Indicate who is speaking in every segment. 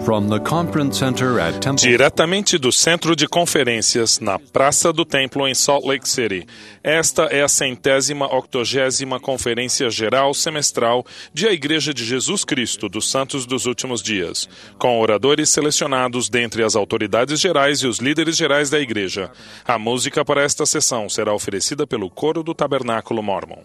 Speaker 1: From the conference center at Temple.
Speaker 2: Diretamente do Centro de Conferências, na Praça do Templo, em Salt Lake City. Esta é a 180ª Conferência Geral Semestral de A Igreja de Jesus Cristo dos Santos dos Últimos Dias, com oradores selecionados dentre as autoridades gerais e os líderes gerais da Igreja. A música para esta sessão será oferecida pelo Coro do Tabernáculo Mormon.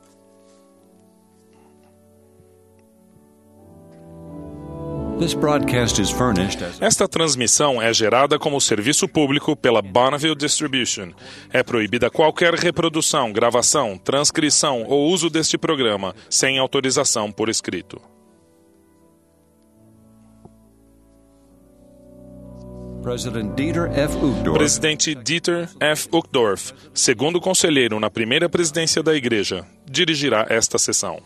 Speaker 2: Esta transmissão é gerada como serviço público pela Bonneville Distribution. É proibida qualquer reprodução, gravação, transcrição ou uso deste programa sem autorização por escrito. Presidente Dieter F. Uchtdorf, segundo conselheiro na primeira presidência da Igreja, dirigirá esta sessão.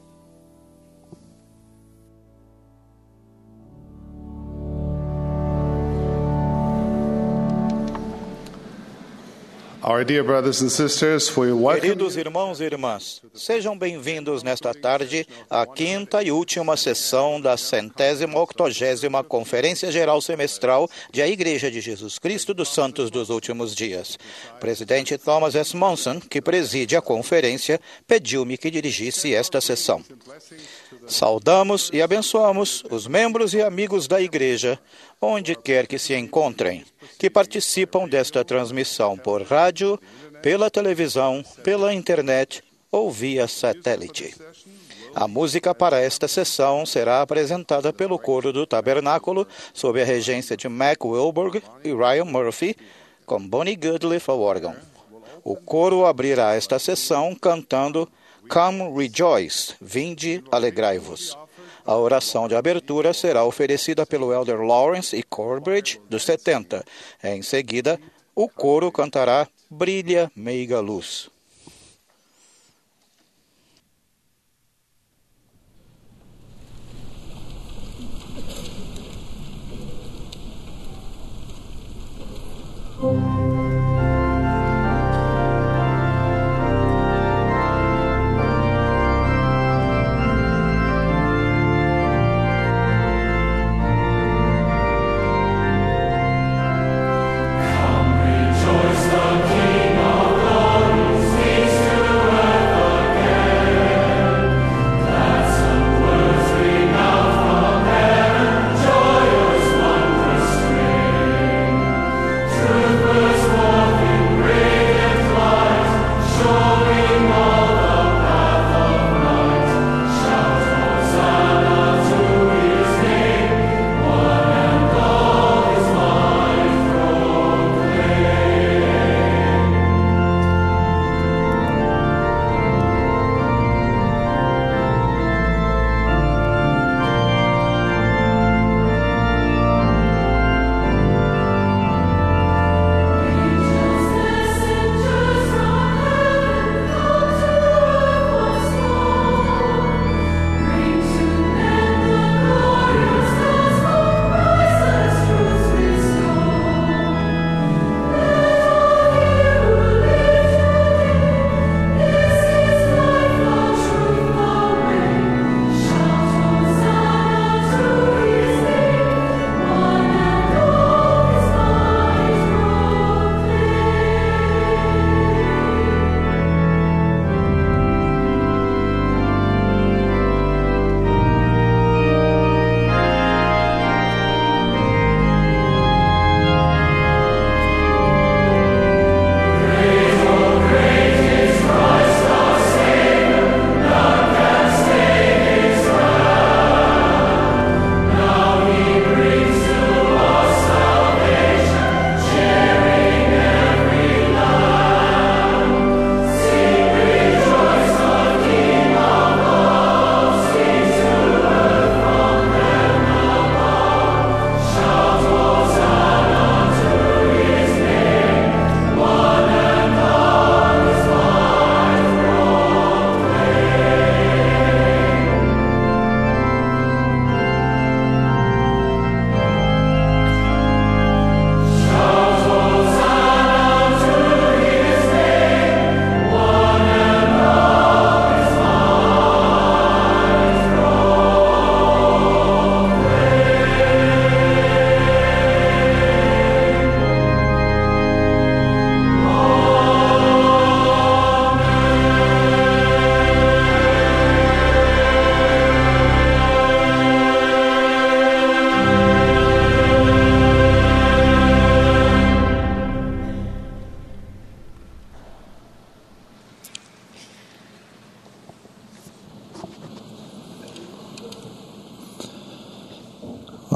Speaker 3: Queridos irmãos e irmãs, sejam bem-vindos nesta tarde à quinta e última sessão da 180ª Conferência Geral Semestral de A Igreja de Jesus Cristo dos Santos dos Últimos Dias. O presidente Thomas S. Monson, que preside a conferência, pediu-me que dirigisse esta sessão. Saudamos e abençoamos os membros e amigos da Igreja, onde quer que se encontrem, que participam desta transmissão por rádio, pela televisão, pela internet ou via satélite. A música para esta sessão será apresentada pelo Coro do Tabernáculo, sob a regência de Mac Wilberg e Ryan Murphy, com Bonnie Goodliff ao órgão. O coro abrirá esta sessão cantando Come Rejoice, Vinde, Alegrai-vos. A oração de abertura será oferecida pelo Elder Lawrence E. Corbridge, dos 70. Em seguida, o coro cantará Brilha, Meiga Luz.
Speaker 4: Rejoice, the King of glory.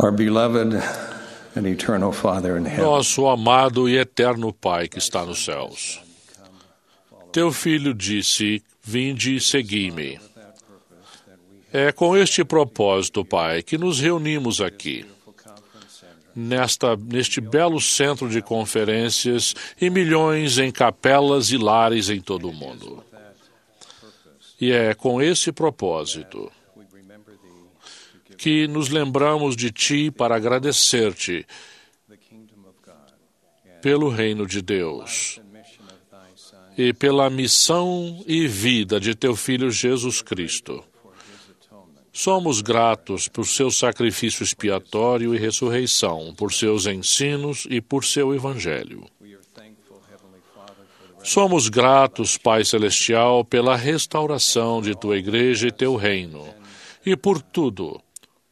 Speaker 4: Our beloved and eternal Father in heaven,
Speaker 5: Nosso amado e eterno Pai que está nos céus, teu Filho disse: vinde e segui-me. É com este propósito, Pai, que nos reunimos aqui, neste belo centro de conferências e milhões em capelas e lares em todo o mundo. E é com esse propósito que nos lembramos de Ti para agradecer-te pelo reino de Deus e pela missão e vida de Teu Filho Jesus Cristo. Somos gratos por seu sacrifício expiatório e ressurreição, por seus ensinos e por seu evangelho. Somos gratos, Pai Celestial, pela restauração de Tua Igreja e Teu reino, e por tudo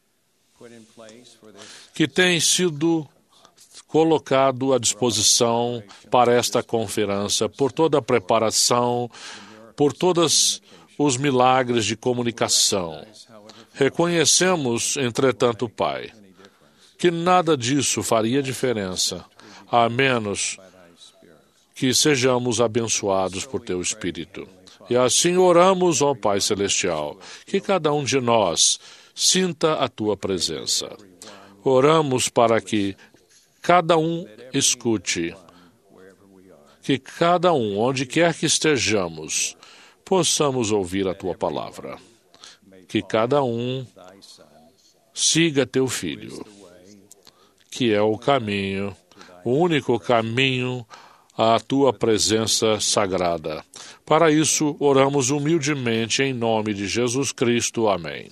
Speaker 5: que tem sido colocado à disposição para esta conferência, por toda a preparação, por todos os milagres de comunicação. Reconhecemos, entretanto, Pai, que nada disso faria diferença, a menos que sejamos abençoados por Teu Espírito. E assim oramos, ó Pai Celestial, que cada um de nós sinta a Tua presença. Oramos para que cada um escute, que cada um, onde quer que estejamos, possamos ouvir a Tua palavra. Que cada um siga Teu Filho, que é o caminho, o único caminho à Tua presença sagrada. Para isso, oramos humildemente em nome de Jesus Cristo. Amém.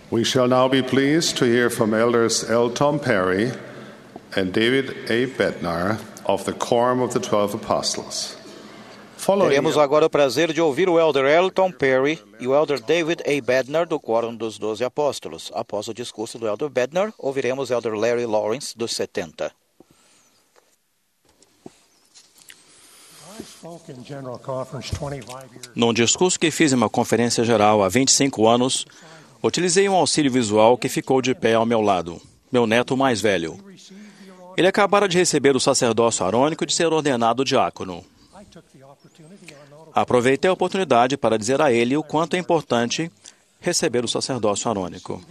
Speaker 6: We shall now be pleased to hear from Elders L. Tom Perry and David A. Bednar of the Quorum of the 12 Apostles.
Speaker 3: Teremos agora o prazer de ouvir o Elder Elton Perry e o Elder David A. Bednar do Quórum dos 12 Apóstolos. Após o discurso do Elder Bednar, ouviremos o Elder Larry Lawrence dos 70.
Speaker 7: Num discurso que fiz em uma conferência geral há 25 anos, utilizei um auxílio visual que ficou de pé ao meu lado, meu neto mais velho. Ele acabara de receber o sacerdócio arônico e de ser ordenado diácono. Aproveitei a oportunidade para dizer a ele o quanto é importante receber o sacerdócio arônico.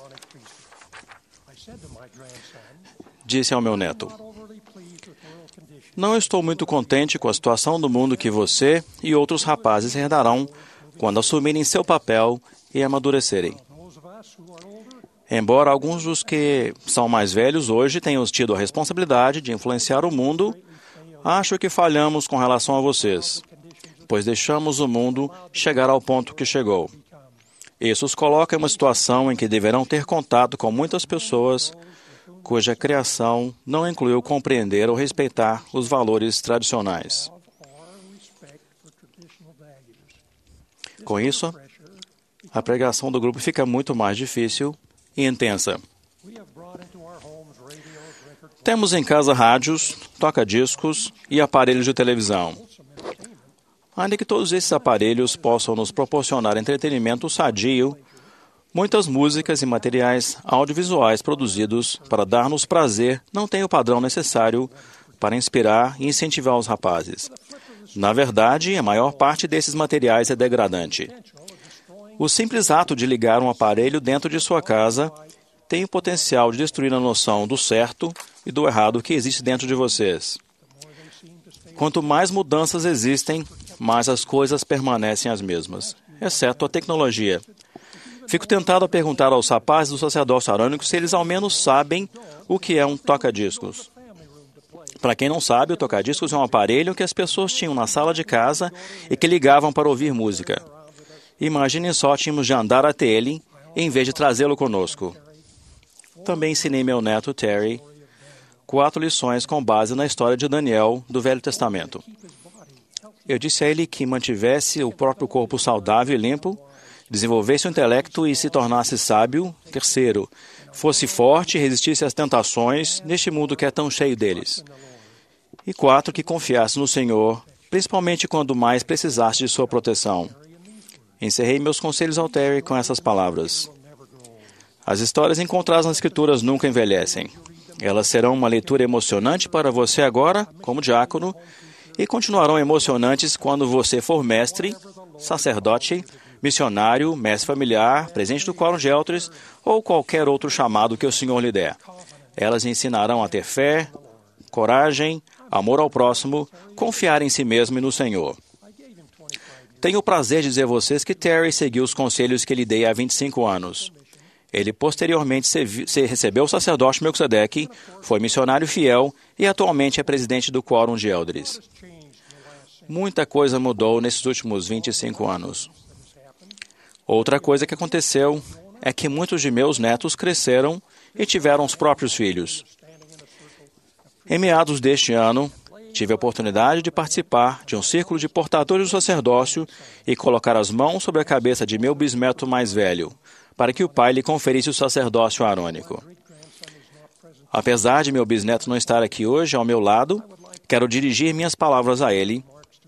Speaker 7: Disse ao meu neto: não estou muito contente com a situação do mundo que você e outros rapazes herdarão quando assumirem seu papel e amadurecerem. Embora alguns dos que são mais velhos hoje tenham tido a responsabilidade de influenciar o mundo, acho que falhamos com relação a vocês, pois deixamos o mundo chegar ao ponto que chegou. Isso os coloca em uma situação em que deverão ter contato com muitas pessoas cuja criação não incluiu compreender ou respeitar os valores tradicionais. Com isso, a pregação do grupo fica muito mais difícil e intensa. Temos em casa rádios, toca-discos e aparelhos de televisão. Ainda que todos esses aparelhos possam nos proporcionar entretenimento sadio, muitas músicas e materiais audiovisuais produzidos para dar-nos prazer não têm o padrão necessário para inspirar e incentivar os rapazes. Na verdade, a maior parte desses materiais é degradante. O simples ato de ligar um aparelho dentro de sua casa tem o potencial de destruir a noção do certo e do errado que existe dentro de vocês. Quanto mais mudanças existem, mais as coisas permanecem as mesmas, exceto a tecnologia. Fico tentado a perguntar aos rapazes do sacerdócio arônico se eles ao menos sabem o que é um toca-discos. Para quem não sabe, o toca-discos é um aparelho que as pessoas tinham na sala de casa e que ligavam para ouvir música. Imaginem só, tínhamos de andar até ele em vez de trazê-lo conosco. Também ensinei meu neto Terry 4 lições com base na história de Daniel do Velho Testamento. Eu disse a ele que mantivesse o próprio corpo saudável e limpo, desenvolvesse o intelecto e se tornasse sábio. 3º, fosse forte e resistisse às tentações neste mundo que é tão cheio deles. E 4, que confiasse no Senhor, principalmente quando mais precisasse de sua proteção. Encerrei meus conselhos ao Terry com essas palavras: as histórias encontradas nas Escrituras nunca envelhecem. Elas serão uma leitura emocionante para você agora, como diácono, e continuarão emocionantes quando você for mestre, sacerdote, missionário, mestre familiar, presidente do Quórum de Elders ou qualquer outro chamado que o Senhor lhe der. Elas ensinarão a ter fé, coragem, amor ao próximo, confiar em si mesmo e no Senhor. Tenho o prazer de dizer a vocês que Terry seguiu os conselhos que lhe dei há 25 anos. Ele posteriormente recebeu o sacerdócio Melquisedeque, foi missionário fiel e atualmente é presidente do Quórum de Elders. Muita coisa mudou nesses últimos 25 anos. Outra coisa que aconteceu é que muitos de meus netos cresceram e tiveram os próprios filhos. Em meados deste ano, tive a oportunidade de participar de um círculo de portadores do sacerdócio e colocar as mãos sobre a cabeça de meu bisneto mais velho, para que o pai lhe conferisse o sacerdócio arônico. Apesar de meu bisneto não estar aqui hoje ao meu lado, quero dirigir minhas palavras a ele,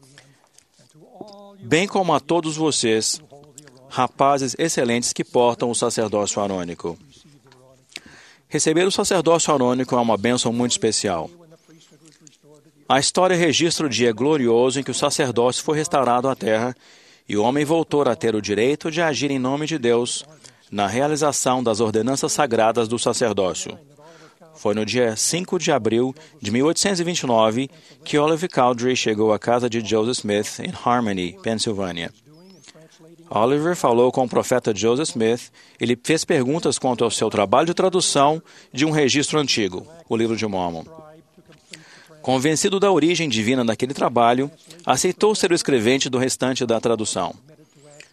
Speaker 7: bem como a todos vocês, rapazes excelentes que portam o sacerdócio arônico. Receber o sacerdócio arônico é uma bênção muito especial. A história registra o dia glorioso em que o sacerdócio foi restaurado à terra e o homem voltou a ter o direito de agir em nome de Deus na realização das ordenanças sagradas do sacerdócio. Foi no dia 5 de abril de 1829 que Oliver Cowdery chegou à casa de Joseph Smith em Harmony, Pensilvânia. Oliver falou com o profeta Joseph Smith e lhe fez perguntas quanto ao seu trabalho de tradução de um registro antigo, o Livro de Mórmon. Convencido da origem divina daquele trabalho, aceitou ser o escrevente do restante da tradução.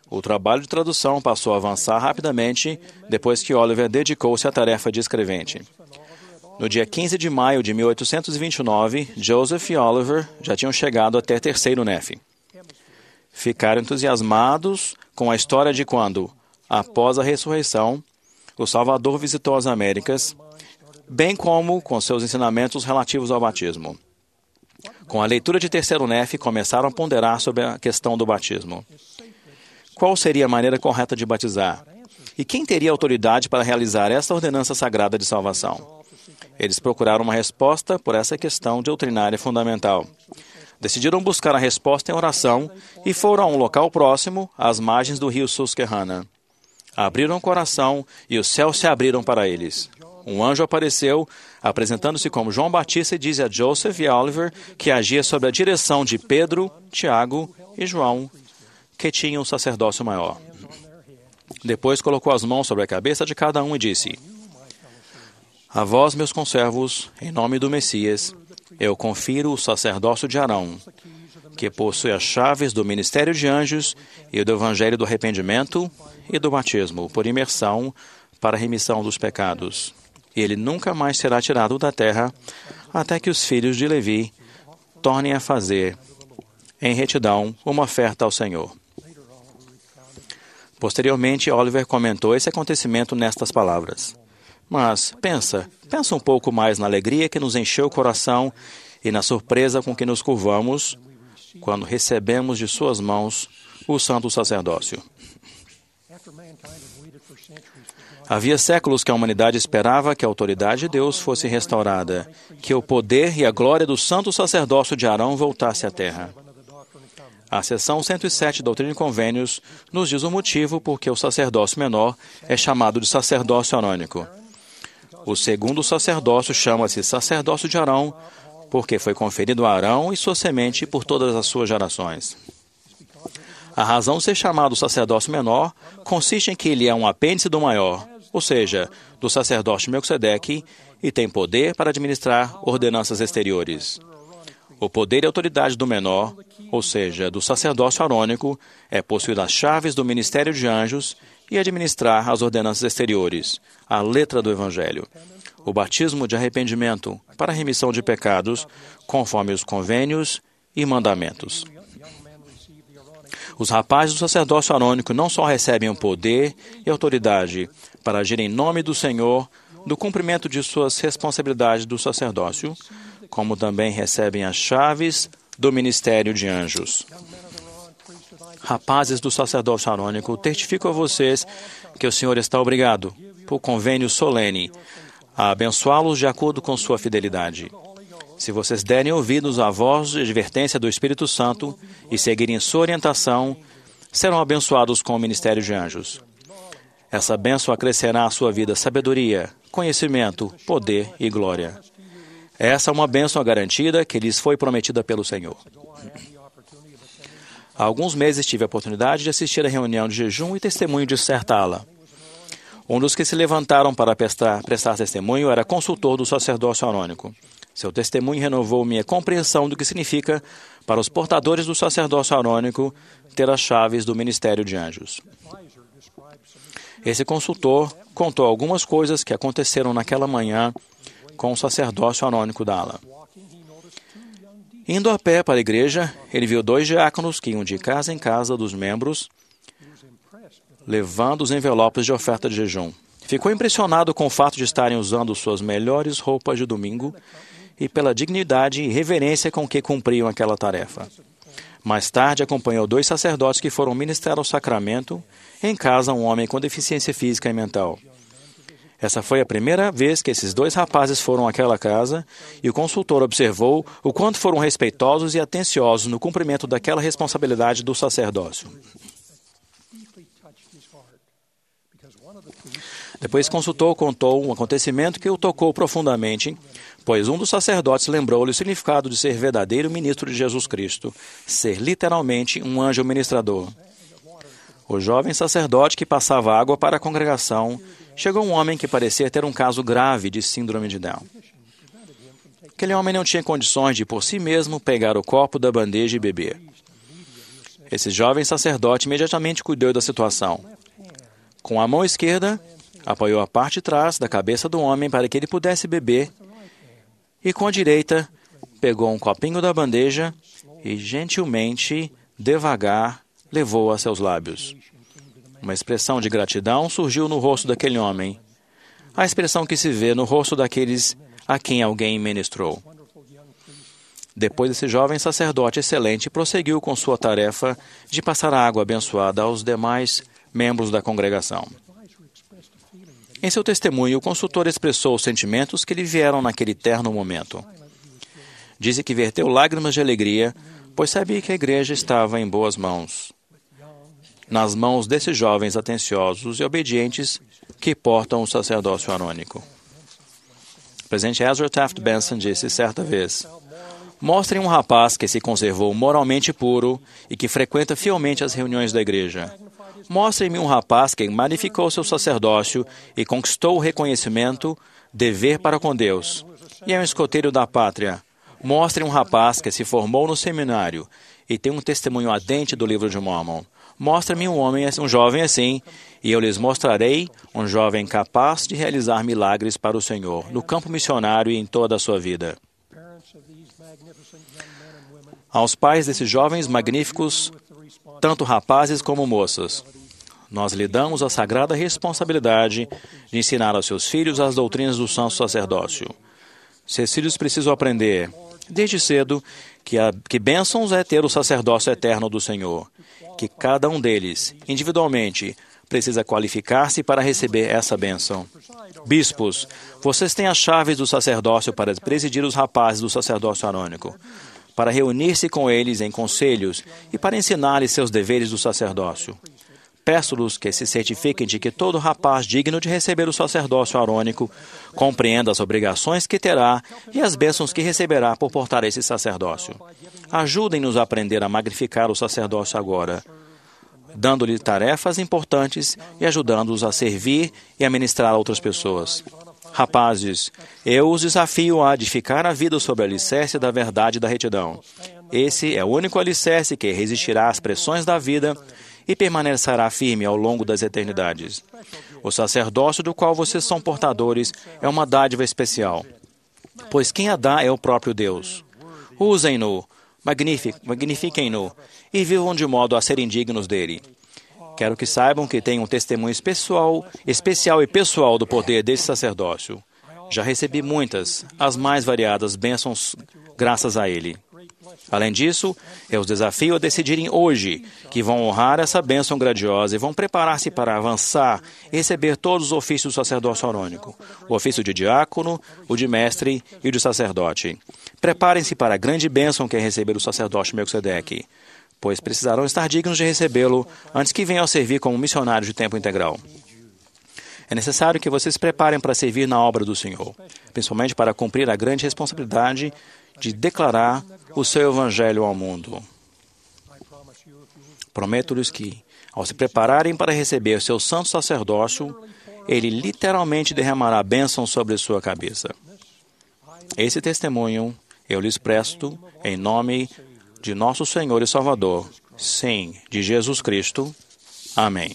Speaker 7: O trabalho de tradução passou a avançar rapidamente depois que Oliver dedicou-se à tarefa de escrevente. No dia 15 de maio de 1829, Joseph e Oliver já tinham chegado até Terceiro Nefe. Ficaram entusiasmados com a história de quando, após a ressurreição, o Salvador visitou as Américas, bem como com seus ensinamentos relativos ao batismo. Com a leitura de Terceiro Nefe, começaram a ponderar sobre a questão do batismo. Qual seria a maneira correta de batizar? E quem teria autoridade para realizar essa ordenança sagrada de salvação? Eles procuraram uma resposta por essa questão doutrinária fundamental. Decidiram buscar a resposta em oração e foram a um local próximo, às margens do rio Susquehanna. Abriram o coração e os céus se abriram para eles. Um anjo apareceu, apresentando-se como João Batista, e disse a Joseph e a Oliver que agia sob a direção de Pedro, Tiago e João, que tinham o sacerdócio maior. Depois colocou as mãos sobre a cabeça de cada um e disse: A vós, meus conservos, em nome do Messias, eu confiro o sacerdócio de Arão, que possui as chaves do ministério de anjos e do evangelho do arrependimento e do batismo por imersão para a remissão dos pecados. E ele nunca mais será tirado da terra até que os filhos de Levi tornem a fazer, em retidão, uma oferta ao Senhor. Posteriormente, Oliver comentou esse acontecimento nestas palavras. Mas pensa um pouco mais na alegria que nos encheu o coração e na surpresa com que nos curvamos quando recebemos de suas mãos o santo sacerdócio. Havia séculos que a humanidade esperava que a autoridade de Deus fosse restaurada, que o poder e a glória do santo sacerdócio de Arão voltasse à terra. A seção 107 da Doutrina e Convênios nos diz o motivo por que o sacerdócio menor é chamado de sacerdócio arônico. O segundo sacerdócio chama-se sacerdócio de Arão, porque foi conferido a Arão e sua semente por todas as suas gerações. A razão de ser chamado sacerdócio menor consiste em que ele é um apêndice do maior, ou seja, do sacerdócio Melquisedeque, e tem poder para administrar ordenanças exteriores. O poder e autoridade do menor, ou seja, do sacerdócio arônico, é possuir as chaves do ministério de anjos e administrar as ordenanças exteriores, a letra do Evangelho. O batismo de arrependimento para a remissão de pecados, conforme os convênios e mandamentos. Os rapazes do sacerdócio arônico não só recebem o poder e autoridade para agir em nome do Senhor no cumprimento de suas responsabilidades do sacerdócio, como também recebem as chaves do ministério de anjos. Rapazes do sacerdócio arônico, testifico a vocês que o Senhor está obrigado, por convênio solene, a abençoá-los de acordo com sua fidelidade. Se vocês derem ouvidos à voz de advertência do Espírito Santo e seguirem sua orientação, serão abençoados com o ministério de anjos. Essa bênção acrescerá à sua vida sabedoria, conhecimento, poder e glória. Essa é uma bênção garantida que lhes foi prometida pelo Senhor. Há alguns meses tive a oportunidade de assistir à reunião de jejum e testemunho de certa ala. Um dos que se levantaram para prestar testemunho era consultor do sacerdócio arônico. Seu testemunho renovou minha compreensão do que significa, para os portadores do sacerdócio arônico, ter as chaves do ministério de anjos. Esse consultor contou algumas coisas que aconteceram naquela manhã com o sacerdócio arônico da ala. Indo a pé para a igreja, ele viu 2 diáconos que iam de casa em casa dos membros, levando os envelopes de oferta de jejum. Ficou impressionado com o fato de estarem usando suas melhores roupas de domingo e pela dignidade e reverência com que cumpriam aquela tarefa. Mais tarde, acompanhou 2 sacerdotes que foram ministrar o sacramento em casa a um homem com deficiência física e mental. Essa foi a primeira vez que esses 2 rapazes foram àquela casa e o consultor observou o quanto foram respeitosos e atenciosos no cumprimento daquela responsabilidade do sacerdócio. Depois, o consultor contou um acontecimento que o tocou profundamente, pois um dos sacerdotes lembrou-lhe o significado de ser verdadeiro ministro de Jesus Cristo, ser literalmente um anjo ministrador. O jovem sacerdote que passava água para a congregação, chegou um homem que parecia ter um caso grave de síndrome de Down. Aquele homem não tinha condições de, por si mesmo, pegar o copo da bandeja e beber. Esse jovem sacerdote imediatamente cuidou da situação. Com a mão esquerda, apoiou a parte de trás da cabeça do homem para que ele pudesse beber, e com a direita, pegou um copinho da bandeja e, gentilmente, devagar, levou a seus lábios. Uma expressão de gratidão surgiu no rosto daquele homem, a expressão que se vê no rosto daqueles a quem alguém ministrou. Depois, esse jovem sacerdote excelente prosseguiu com sua tarefa de passar a água abençoada aos demais membros da congregação. Em seu testemunho, o consultor expressou os sentimentos que lhe vieram naquele terno momento. Disse que verteu lágrimas de alegria, pois sabia que a igreja estava em boas mãos. Nas mãos desses jovens atenciosos e obedientes que portam o sacerdócio arônico. O presidente Ezra Taft Benson disse certa vez: mostrem um rapaz que se conservou moralmente puro e que frequenta fielmente as reuniões da igreja. Mostrem-me um rapaz que magnificou seu sacerdócio e conquistou o reconhecimento, dever para com Deus, e é um escoteiro da pátria. Mostrem um rapaz que se formou no seminário e tem um testemunho ardente do livro de Mormon. Mostrem-me um jovem assim, e eu lhes mostrarei um jovem capaz de realizar milagres para o Senhor, no campo missionário e em toda a sua vida. Aos pais desses jovens magníficos, tanto rapazes como moças, nós lhe damos a sagrada responsabilidade de ensinar aos seus filhos as doutrinas do santo sacerdócio. Seus filhos precisam aprender, desde cedo, que bênçãos é ter o sacerdócio eterno do Senhor, que cada um deles, individualmente, precisa qualificar-se para receber essa bênção. Bispos, vocês têm as chaves do sacerdócio para presidir os rapazes do sacerdócio arônico, para reunir-se com eles em conselhos e para ensinar-lhes seus deveres do sacerdócio. Peço-lhes que se certifiquem de que todo rapaz digno de receber o sacerdócio arônico compreenda as obrigações que terá e as bênçãos que receberá por portar esse sacerdócio. Ajudem-nos a aprender a magnificar o sacerdócio agora, dando-lhe tarefas importantes e ajudando-os a servir e a ministrar a outras pessoas. Rapazes, eu os desafio a edificar a vida sobre o alicerce da verdade e da retidão. Esse é o único alicerce que resistirá às pressões da vida e permanecerá firme ao longo das eternidades. O sacerdócio do qual vocês são portadores é uma dádiva especial, pois quem a dá é o próprio Deus. Usem-no, magnifiquem-no e vivam de modo a serem dignos dele. Quero que saibam que tenho um testemunho especial e pessoal do poder desse sacerdócio. Já recebi muitas, as mais variadas bênçãos graças a ele. Além disso, eu os desafio a decidirem hoje que vão honrar essa bênção grandiosa e vão preparar-se para avançar e receber todos os ofícios do sacerdócio arônico, o ofício de diácono, o de mestre e o de sacerdote. Preparem-se para a grande bênção que é receber o sacerdote Melquisedeque, pois precisarão estar dignos de recebê-lo antes que venham a servir como missionários de tempo integral. É necessário que vocês se preparem para servir na obra do Senhor, principalmente para cumprir a grande responsabilidade de declarar o seu evangelho ao mundo. Prometo-lhes que, ao se prepararem para receber seu santo sacerdócio, ele literalmente derramará bênção sobre sua cabeça. Esse testemunho eu lhes presto em nome de nosso Senhor e Salvador, sim, de Jesus Cristo. Amém.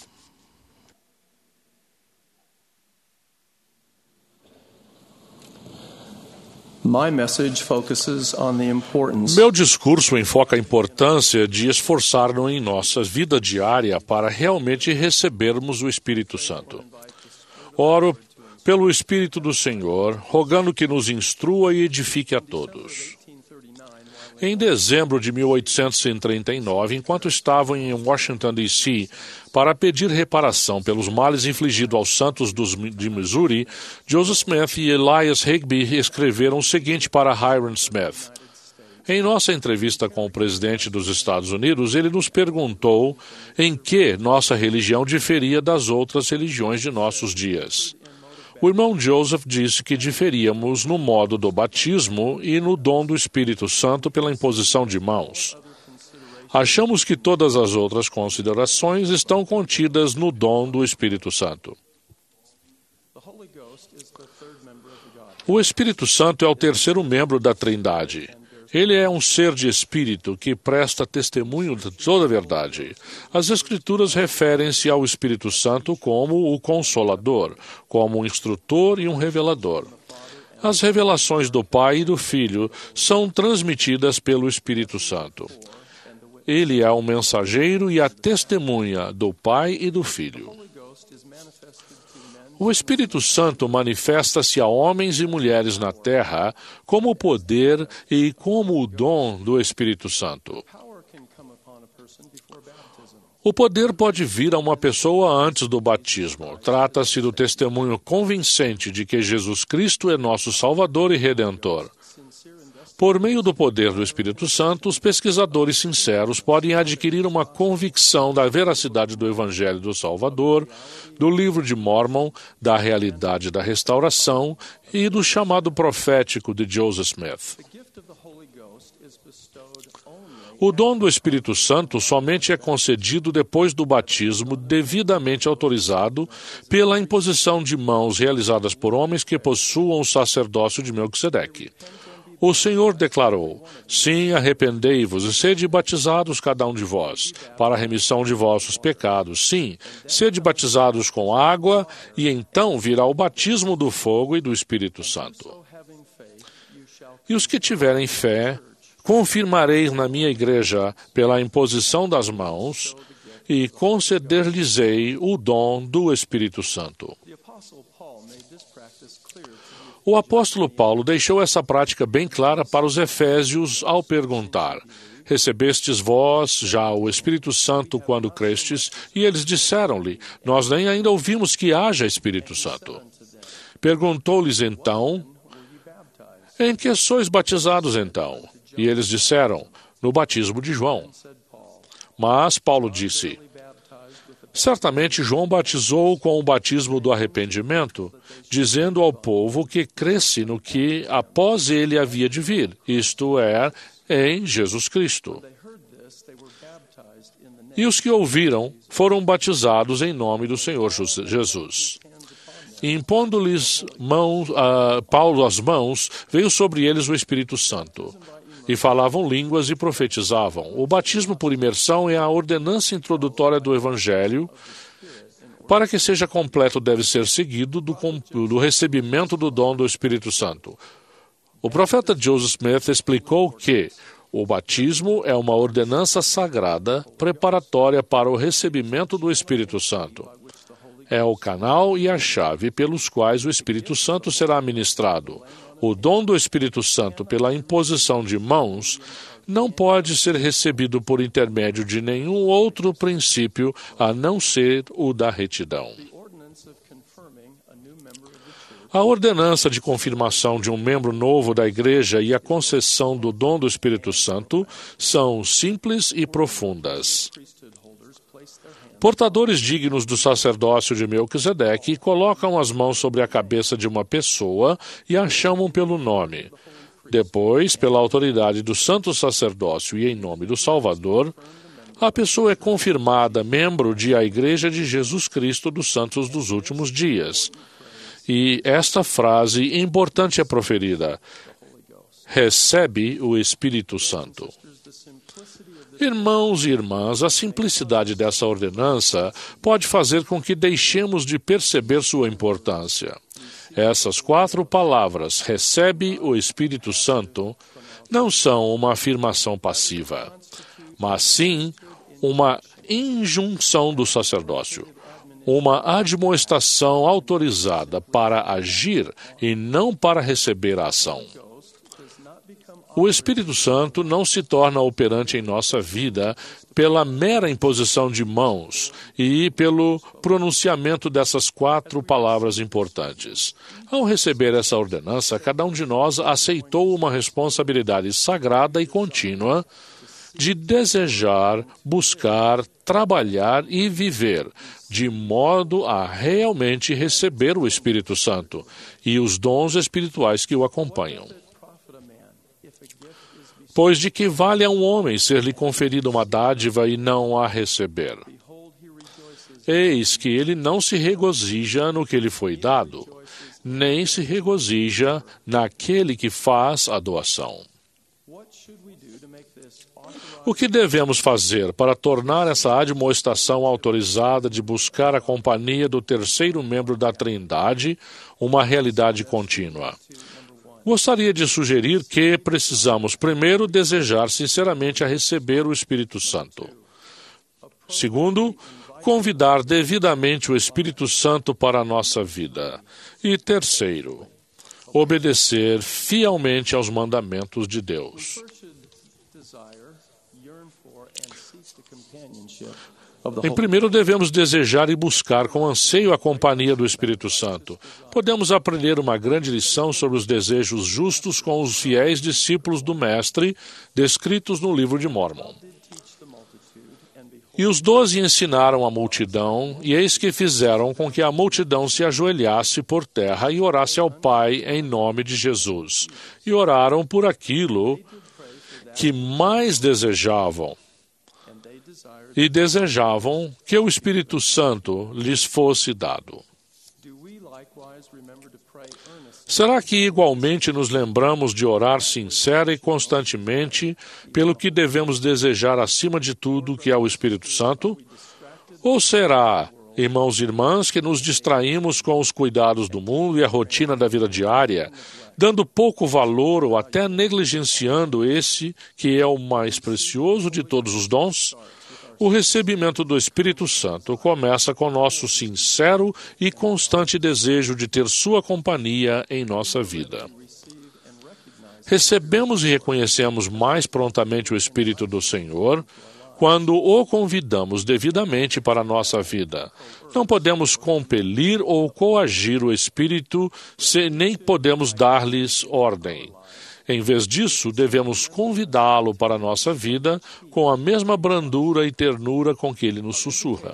Speaker 5: Meu discurso enfoca a importância de esforçar-nos em nossa vida diária para realmente recebermos o Espírito Santo. Oro pelo Espírito do Senhor, rogando que nos instrua e edifique a todos. Em dezembro de 1839, enquanto estavam em Washington, D.C., para pedir reparação pelos males infligidos aos santos de Missouri, Joseph Smith e Elias Higbee escreveram o seguinte para Hyrum Smith. Em nossa entrevista com o presidente dos Estados Unidos, ele nos perguntou em que nossa religião diferia das outras religiões de nossos dias. O irmão Joseph disse que diferíamos no modo do batismo e no dom do Espírito Santo pela imposição de mãos. Achamos que todas as outras considerações estão contidas no dom do Espírito Santo. O Espírito Santo é o terceiro membro da Trindade. Ele é um ser de espírito que presta testemunho de toda a verdade. As Escrituras referem-se ao Espírito Santo como o Consolador, como um instrutor e um revelador. As revelações do Pai e do Filho são transmitidas pelo Espírito Santo. Ele é o mensageiro e a testemunha do Pai e do Filho. O Espírito Santo manifesta-se a homens e mulheres na terra como o poder e como o dom do Espírito Santo. O poder pode vir a uma pessoa antes do batismo. Trata-se do testemunho convincente de que Jesus Cristo é nosso Salvador e Redentor. Por meio do poder do Espírito Santo, os pesquisadores sinceros podem adquirir uma convicção da veracidade do Evangelho do Salvador, do livro de Mormon, da realidade da restauração e do chamado profético de Joseph Smith. O dom do Espírito Santo somente é concedido depois do batismo devidamente autorizado pela imposição de mãos realizadas por homens que possuam o sacerdócio de Melquisedeque. O Senhor declarou: sim, arrependei-vos e sede batizados cada um de vós, para a remissão de vossos pecados. Sim, sede batizados com água, e então virá o batismo do fogo e do Espírito Santo. E os que tiverem fé, confirmareis na minha igreja pela imposição das mãos, e conceder-lhes-ei o dom do Espírito Santo. O apóstolo Paulo deixou essa prática bem clara para os efésios ao perguntar: recebestes vós já o Espírito Santo quando crestes? E eles disseram-lhe: nós nem ainda ouvimos que haja Espírito Santo. Perguntou-lhes então: em que sois batizados então? E eles disseram: no batismo de João. Mas Paulo disse: certamente João batizou com o batismo do arrependimento, dizendo ao povo que cresce no que após ele havia de vir, isto é, em Jesus Cristo. E os que ouviram foram batizados em nome do Senhor Jesus. E impondo-lhes Paulo as mãos, veio sobre eles o Espírito Santo. E falavam línguas e profetizavam. O batismo por imersão é a ordenança introdutória do Evangelho. Para que seja completo, deve ser seguido do recebimento do dom do Espírito Santo. O profeta Joseph Smith explicou que o batismo é uma ordenança sagrada preparatória para o recebimento do Espírito Santo. É o canal e a chave pelos quais o Espírito Santo será ministrado. O dom do Espírito Santo pela imposição de mãos não pode ser recebido por intermédio de nenhum outro princípio a não ser o da retidão. A ordenança de confirmação de um membro novo da Igreja e a concessão do dom do Espírito Santo são simples e profundas. Portadores dignos do sacerdócio de Melquisedeque colocam as mãos sobre a cabeça de uma pessoa e a chamam pelo nome. Depois, pela autoridade do santo sacerdócio e em nome do Salvador, a pessoa é confirmada membro da Igreja de Jesus Cristo dos Santos dos Últimos Dias. E esta frase importante é proferida: recebe o Espírito Santo. Irmãos e irmãs, a simplicidade dessa ordenança pode fazer com que deixemos de perceber sua importância. Essas 4 palavras, recebe o Espírito Santo, não são uma afirmação passiva, mas sim uma injunção do sacerdócio, uma admoestação autorizada para agir e não para receber a ação. O Espírito Santo não se torna operante em nossa vida pela mera imposição de mãos e pelo pronunciamento dessas 4 palavras importantes. Ao receber essa ordenança, cada um de nós aceitou uma responsabilidade sagrada e contínua de desejar, buscar, trabalhar e viver, de modo a realmente receber o Espírito Santo e os dons espirituais que o acompanham. Pois de que vale a um homem ser-lhe conferida uma dádiva e não a receber? Eis que ele não se regozija no que lhe foi dado, nem se regozija naquele que faz a doação. O que devemos fazer para tornar essa admoestação autorizada de buscar a companhia do terceiro membro da Trindade uma realidade contínua? Gostaria de sugerir que precisamos primeiro desejar sinceramente a receber o Espírito Santo. Segundo, convidar devidamente o Espírito Santo para a nossa vida. E terceiro, obedecer fielmente aos mandamentos de Deus. Em primeiro, devemos desejar e buscar com anseio a companhia do Espírito Santo. Podemos aprender uma grande lição sobre os desejos justos com os fiéis discípulos do Mestre, descritos no livro de Mórmon. E os 12 ensinaram a multidão, e eis que fizeram com que a multidão se ajoelhasse por terra e orasse ao Pai em nome de Jesus. E oraram por aquilo que mais desejavam. E desejavam que o Espírito Santo lhes fosse dado. Será que igualmente nos lembramos de orar sincera e constantemente pelo que devemos desejar acima de tudo, que é o Espírito Santo? Ou será, irmãos e irmãs, que nos distraímos com os cuidados do mundo e a rotina da vida diária, dando pouco valor ou até negligenciando esse que é o mais precioso de todos os dons? O recebimento do Espírito Santo começa com nosso sincero e constante desejo de ter sua companhia em nossa vida. Recebemos e reconhecemos mais prontamente o Espírito do Senhor quando o convidamos devidamente para a nossa vida. Não podemos compelir ou coagir o Espírito, nem podemos dar-lhes ordem. Em vez disso, devemos convidá-lo para a nossa vida com a mesma brandura e ternura com que ele nos sussurra.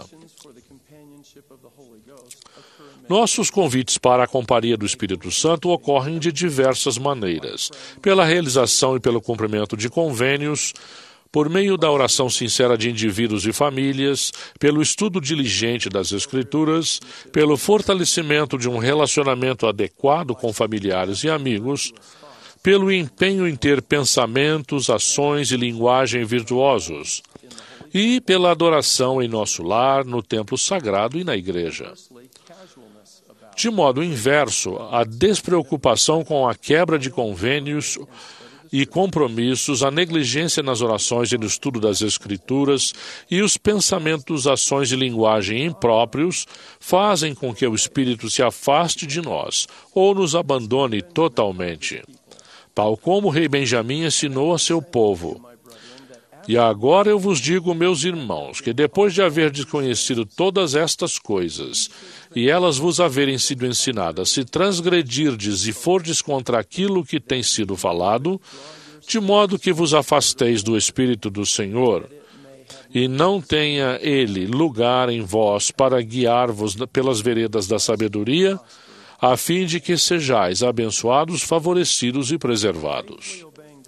Speaker 5: Nossos convites para a companhia do Espírito Santo ocorrem de diversas maneiras: pela realização e pelo cumprimento de convênios, por meio da oração sincera de indivíduos e famílias, pelo estudo diligente das Escrituras, pelo fortalecimento de um relacionamento adequado com familiares e amigos, pelo empenho em ter pensamentos, ações e linguagem virtuosos, e pela adoração em nosso lar, no templo sagrado e na igreja. De modo inverso, a despreocupação com a quebra de convênios e compromissos, a negligência nas orações e no estudo das Escrituras e os pensamentos, ações e linguagem impróprios fazem com que o Espírito se afaste de nós ou nos abandone totalmente. Tal como o rei Benjamim ensinou a seu povo. E agora eu vos digo, meus irmãos, que depois de haver desconhecido todas estas coisas, e elas vos haverem sido ensinadas, se transgredirdes e fordes contra aquilo que tem sido falado, de modo que vos afasteis do Espírito do Senhor, e não tenha ele lugar em vós para guiar-vos pelas veredas da sabedoria, a fim de que sejais abençoados, favorecidos e preservados.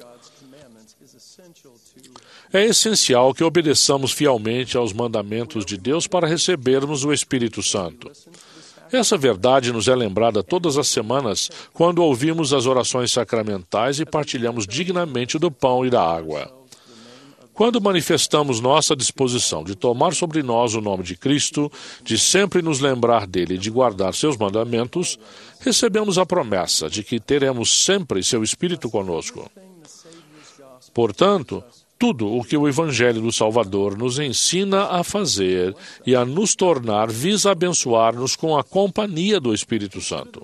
Speaker 5: É essencial que obedeçamos fielmente aos mandamentos de Deus para recebermos o Espírito Santo. Essa verdade nos é lembrada todas as semanas quando ouvimos as orações sacramentais e partilhamos dignamente do pão e da água. Quando manifestamos nossa disposição de tomar sobre nós o nome de Cristo, de sempre nos lembrar dele e de guardar seus mandamentos, recebemos a promessa de que teremos sempre seu Espírito conosco. Portanto, tudo o que o Evangelho do Salvador nos ensina a fazer e a nos tornar visa abençoar-nos com a companhia do Espírito Santo.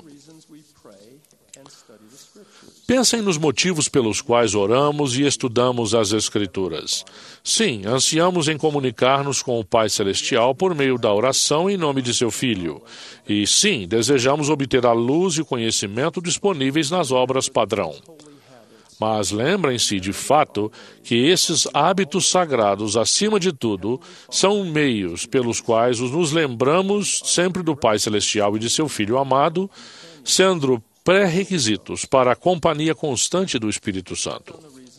Speaker 5: Pensem nos motivos pelos quais oramos e estudamos as Escrituras. Sim, ansiamos em comunicar-nos com o Pai Celestial por meio da oração em nome de seu Filho. E sim, desejamos obter a luz e o conhecimento disponíveis nas obras padrão. Mas lembrem-se, de fato, que esses hábitos sagrados, acima de tudo, são meios pelos quais nos lembramos sempre do Pai Celestial e de seu Filho amado, sendo pré-requisitos para a companhia constante do Espírito Santo.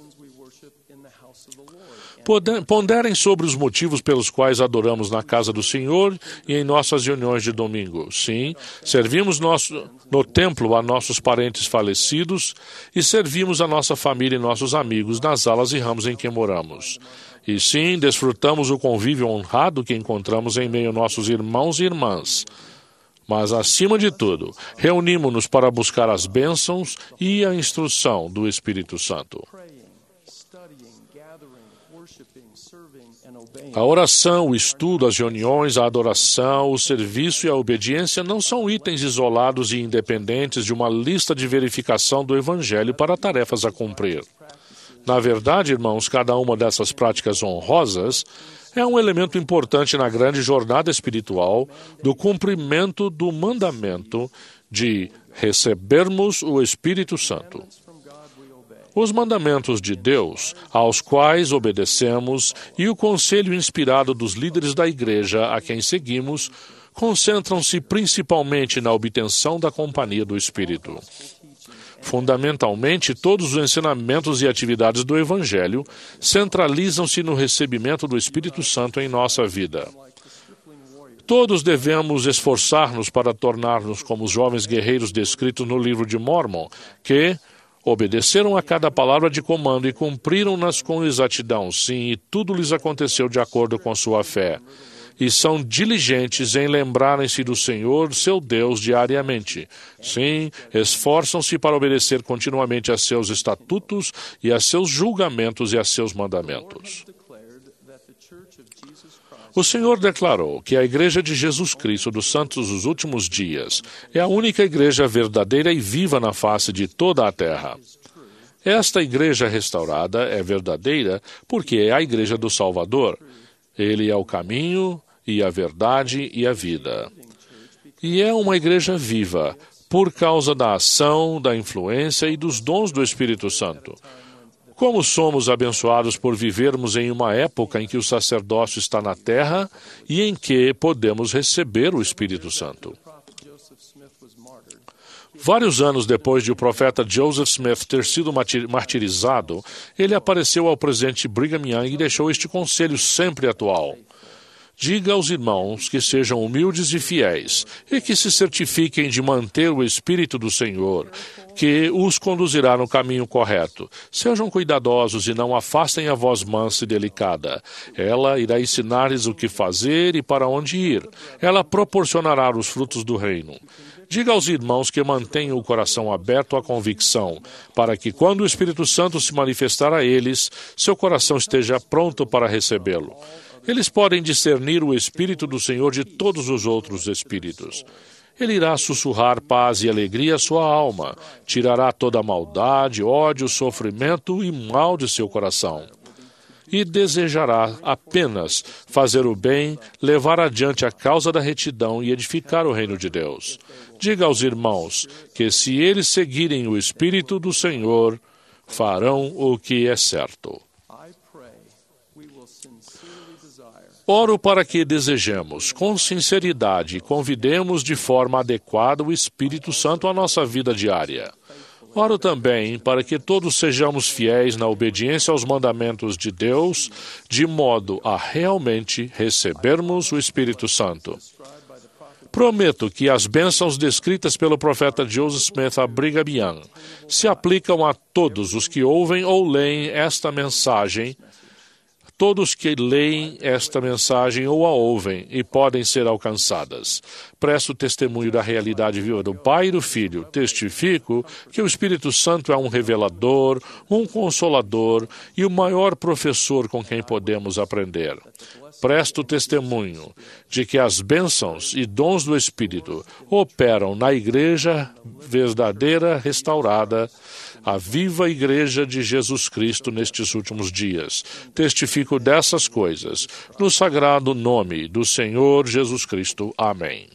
Speaker 5: Ponderem sobre os motivos pelos quais adoramos na casa do Senhor e em nossas reuniões de domingo. Sim, servimos no templo a nossos parentes falecidos e servimos a nossa família e nossos amigos nas alas e ramos em que moramos. E sim, desfrutamos o convívio honrado que encontramos em meio a nossos irmãos e irmãs. Mas, acima de tudo, reunimos-nos para buscar as bênçãos e a instrução do Espírito Santo. A oração, o estudo, as reuniões, a adoração, o serviço e a obediência não são itens isolados e independentes de uma lista de verificação do Evangelho para tarefas a cumprir. Na verdade, irmãos, cada uma dessas práticas honrosas é um elemento importante na grande jornada espiritual do cumprimento do mandamento de recebermos o Espírito Santo. Os mandamentos de Deus, aos quais obedecemos, e o conselho inspirado dos líderes da Igreja a quem seguimos, concentram-se principalmente na obtenção da companhia do Espírito. Fundamentalmente, todos os ensinamentos e atividades do Evangelho centralizam-se no recebimento do Espírito Santo em nossa vida. Todos devemos esforçar-nos para tornar-nos como os jovens guerreiros descritos no livro de Mórmon, que obedeceram a cada palavra de comando e cumpriram-nas com exatidão. Sim, e tudo lhes aconteceu de acordo com sua fé. E são diligentes em lembrarem-se do Senhor, seu Deus, diariamente. Sim, esforçam-se para obedecer continuamente a seus estatutos e a seus julgamentos e a seus mandamentos. O Senhor declarou que a Igreja de Jesus Cristo dos Santos dos Últimos Dias é a única igreja verdadeira e viva na face de toda a terra. Esta igreja restaurada é verdadeira porque é a igreja do Salvador. Ele é o caminho e a verdade e a vida. E é uma igreja viva por causa da ação, da influência e dos dons do Espírito Santo. Como somos abençoados por vivermos em uma época em que o sacerdócio está na terra e em que podemos receber o Espírito Santo. Vários anos depois de o profeta Joseph Smith ter sido martirizado, ele apareceu ao presidente Brigham Young e deixou este conselho sempre atual. Diga aos irmãos que sejam humildes e fiéis e que se certifiquem de manter o Espírito do Senhor, que os conduzirá no caminho correto. Sejam cuidadosos e não afastem a voz mansa e delicada. Ela irá ensinar-lhes o que fazer e para onde ir. Ela proporcionará os frutos do reino. Diga aos irmãos que mantenham o coração aberto à convicção, para que quando o Espírito Santo se manifestar a eles, seu coração esteja pronto para recebê-lo. Eles podem discernir o Espírito do Senhor de todos os outros espíritos. Ele irá sussurrar paz e alegria à sua alma, tirará toda a maldade, ódio, sofrimento e mal de seu coração. E desejará apenas fazer o bem, levar adiante a causa da retidão e edificar o reino de Deus. Diga aos irmãos que, se eles seguirem o Espírito do Senhor, farão o que é certo. Oro para que desejemos, com sinceridade, e convidemos de forma adequada o Espírito Santo à nossa vida diária. Oro também para que todos sejamos fiéis na obediência aos mandamentos de Deus, de modo a realmente recebermos o Espírito Santo. Prometo que as bênçãos descritas pelo profeta Joseph Smith a Brigham Young se aplicam a todos os que ouvem ou leem esta mensagem, todos que leem esta mensagem ou a ouvem e podem ser alcançadas. Presto testemunho da realidade viva do Pai e do Filho. Testifico que o Espírito Santo é um revelador, um consolador e o maior professor com quem podemos aprender. Presto testemunho de que as bênçãos e dons do Espírito operam na Igreja verdadeira restaurada, a viva Igreja de Jesus Cristo nestes últimos dias. Testifico dessas coisas, no sagrado nome do Senhor Jesus Cristo. Amém.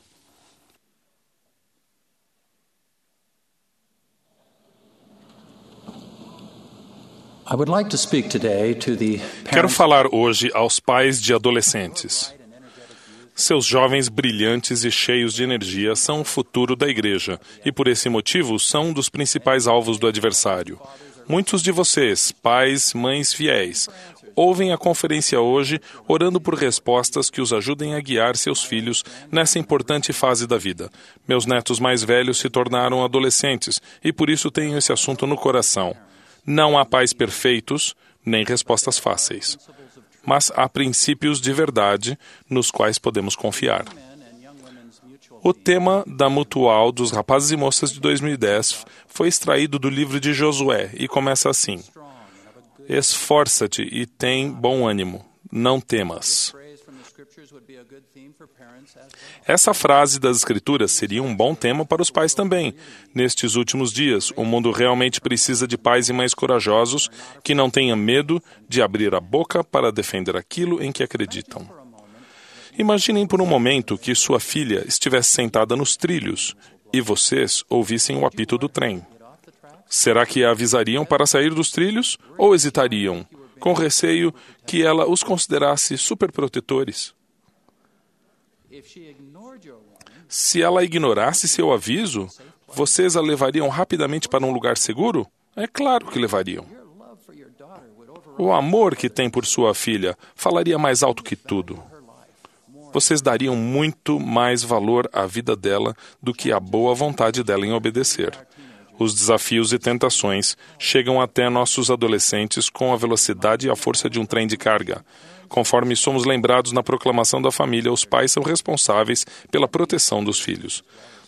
Speaker 2: Quero falar hoje aos pais de adolescentes. Seus jovens brilhantes e cheios de energia são o futuro da igreja e, por esse motivo, são um dos principais alvos do adversário. Muitos de vocês, pais, mães fiéis, ouvem a conferência hoje orando por respostas que os ajudem a guiar seus filhos nessa importante fase da vida. Meus netos mais velhos se tornaram adolescentes e por isso tenho esse assunto no coração. Não há pais perfeitos, nem respostas fáceis. mas há princípios de verdade nos quais podemos confiar. O tema da Mutual dos Rapazes e Moças de 2010 foi extraído do livro de Josué e começa assim: Esforça-te e tem bom ânimo, não temas. Essa frase das Escrituras seria um bom tema para os pais também. Nestes últimos dias, o mundo realmente precisa de pais e mães corajosos que não tenham medo de abrir a boca para defender aquilo em que acreditam. Imaginem por um momento que sua filha estivesse sentada nos trilhos e vocês ouvissem o apito do trem. Será que a avisariam para sair dos trilhos ou hesitariam, com receio que ela os considerasse superprotetores? Se ela ignorasse seu aviso, vocês a levariam rapidamente para um lugar seguro? É claro que levariam. O amor que tem por sua filha falaria mais alto que tudo. Vocês dariam muito mais valor à vida dela do que à boa vontade dela em obedecer. Os desafios e tentações chegam até nossos adolescentes com a velocidade e a força de um trem de carga. Conforme somos lembrados na proclamação da família, os pais são responsáveis pela proteção dos filhos,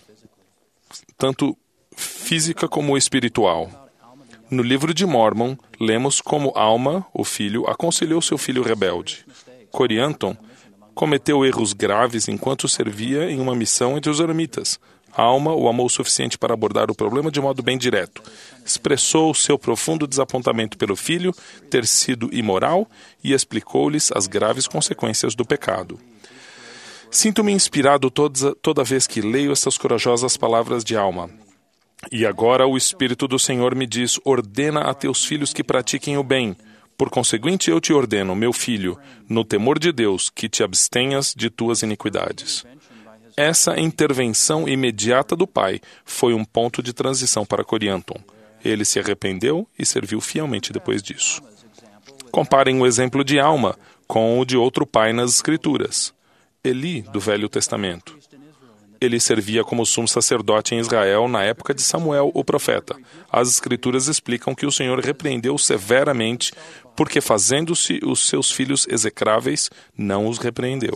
Speaker 2: tanto física como espiritual. No livro de Mormon, lemos como Alma, o filho, aconselhou seu filho rebelde. Corianton cometeu erros graves enquanto servia em uma missão entre os eremitas. Alma o amou o suficiente para abordar o problema de modo bem direto. Expressou seu profundo desapontamento pelo filho ter sido imoral e explicou-lhes as graves consequências do pecado. Sinto-me inspirado toda vez que leio essas corajosas palavras de Alma. E agora o Espírito do Senhor me diz: ordena a teus filhos que pratiquem o bem. Por conseguinte, eu te ordeno, meu filho, no temor de Deus, que te abstenhas de tuas iniquidades. Essa intervenção imediata do pai foi um ponto de transição para Corianton. Ele se arrependeu e serviu fielmente depois disso. Comparem o exemplo de Alma com o de outro pai nas Escrituras, Eli, do Velho Testamento. Ele servia como sumo sacerdote em Israel na época de Samuel, o profeta. As Escrituras explicam que o Senhor repreendeu severamente porque, fazendo-se os seus filhos execráveis, não os repreendeu.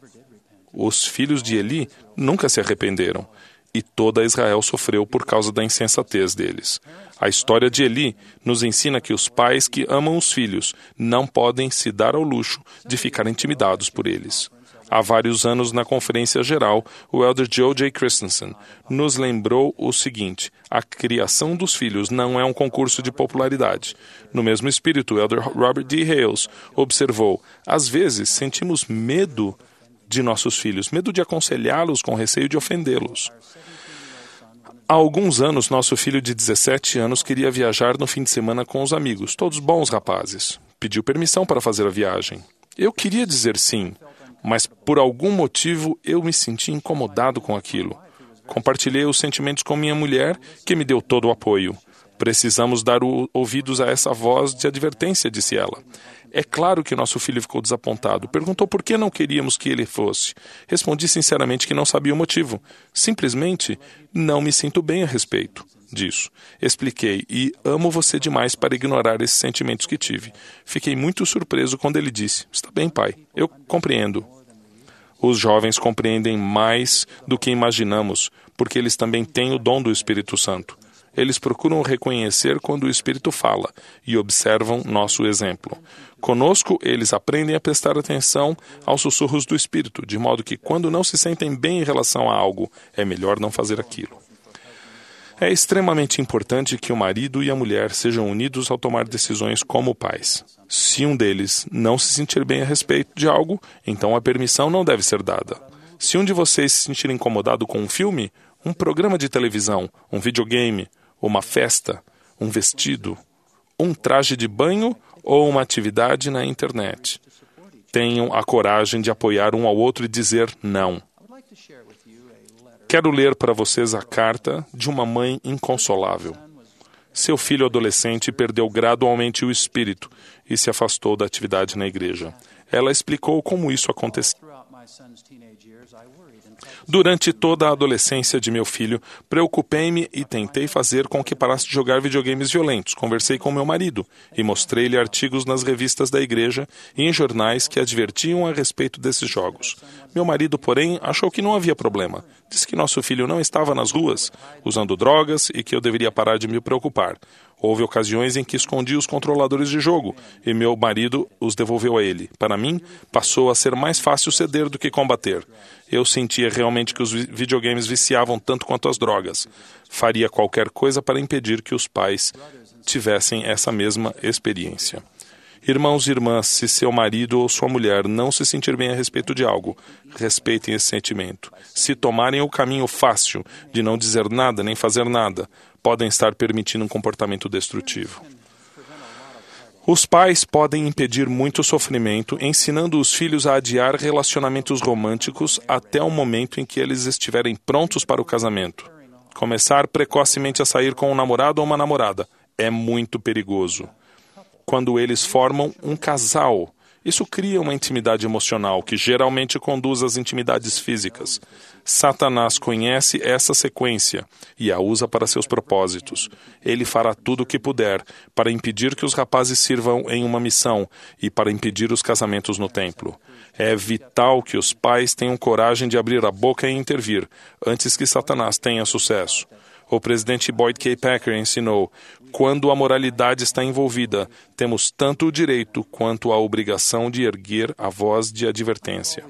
Speaker 2: Os filhos de Eli nunca se arrependeram, e toda Israel sofreu por causa da insensatez deles. A história de Eli nos ensina que os pais que amam os filhos não podem se dar ao luxo de ficar intimidados por eles. Há vários anos, na Conferência Geral, o elder Joe J. Christensen nos lembrou o seguinte: a criação dos filhos não é um concurso de popularidade. No mesmo espírito, o elder Robert D. Hales observou: às vezes sentimos medo de nossos filhos, medo de aconselhá-los com receio de ofendê-los. Há alguns anos, nosso filho de 17 anos queria viajar no fim de semana com os amigos, todos bons rapazes. Pediu permissão para fazer a viagem. Eu queria dizer sim, mas por algum motivo eu me senti incomodado com aquilo. Compartilhei os sentimentos com minha mulher, que me deu todo o apoio. Precisamos dar ouvidos a essa voz de advertência, disse ela. É claro que nosso filho ficou desapontado. Perguntou por que não queríamos que ele fosse. Respondi sinceramente que não sabia o motivo. Simplesmente não me sinto bem a respeito disso. Expliquei: e amo você demais para ignorar esses sentimentos que tive. Fiquei muito surpreso quando ele disse: está bem, pai, eu compreendo. Os jovens compreendem mais do que imaginamos, porque eles também têm o dom do Espírito Santo. Eles procuram reconhecer quando o Espírito fala e observam nosso exemplo. Conosco, eles aprendem a prestar atenção aos sussurros do Espírito, de modo que, quando não se sentem bem em relação a algo, é melhor não fazer aquilo. É extremamente importante que o marido e a mulher sejam unidos ao tomar decisões como pais. Se um deles não se sentir bem a respeito de algo, então a permissão não deve ser dada. Se um de vocês se sentir incomodado com um filme, um programa de televisão, um videogame, uma festa, um vestido, um traje de banho ou uma atividade na internet, tenham a coragem de apoiar um ao outro e dizer não. Quero ler para vocês a carta de uma mãe inconsolável. Seu filho adolescente perdeu gradualmente o espírito e se afastou da atividade na igreja. Ela explicou como isso aconteceu. Durante toda a adolescência de meu filho, preocupei-me e tentei fazer com que parasse de jogar videogames violentos. Conversei com meu marido e mostrei-lhe artigos nas revistas da igreja e em jornais que advertiam a respeito desses jogos. Meu marido, porém, achou que não havia problema. Disse que nosso filho não estava nas ruas, usando drogas e que eu deveria parar de me preocupar. Houve ocasiões em que escondi os controladores de jogo e meu marido os devolveu a ele. Para mim, passou a ser mais fácil ceder do que combater. Eu sentia realmente que os videogames viciavam tanto quanto as drogas. Faria qualquer coisa para impedir que os pais tivessem essa mesma experiência. Irmãos e irmãs, se seu marido ou sua mulher não se sentir bem a respeito de algo, respeitem esse sentimento. Se tomarem o caminho fácil de não dizer nada nem fazer nada, podem estar permitindo um comportamento destrutivo. Os pais podem impedir muito sofrimento, ensinando os filhos a adiar relacionamentos românticos até o momento em que eles estiverem prontos para o casamento. Começar precocemente a sair com um namorado ou uma namorada é muito perigoso. Quando eles formam um casal, isso cria uma intimidade emocional que geralmente conduz às intimidades físicas. Satanás conhece essa sequência e a usa para seus propósitos. Ele fará tudo o que puder para impedir que os rapazes sirvam em uma missão e para impedir os casamentos no templo. É vital que os pais tenham coragem de abrir a boca e intervir antes que Satanás tenha sucesso. O presidente Boyd K. Packer ensinou: quando a moralidade está envolvida, temos tanto o direito quanto a obrigação de erguer a voz de advertência.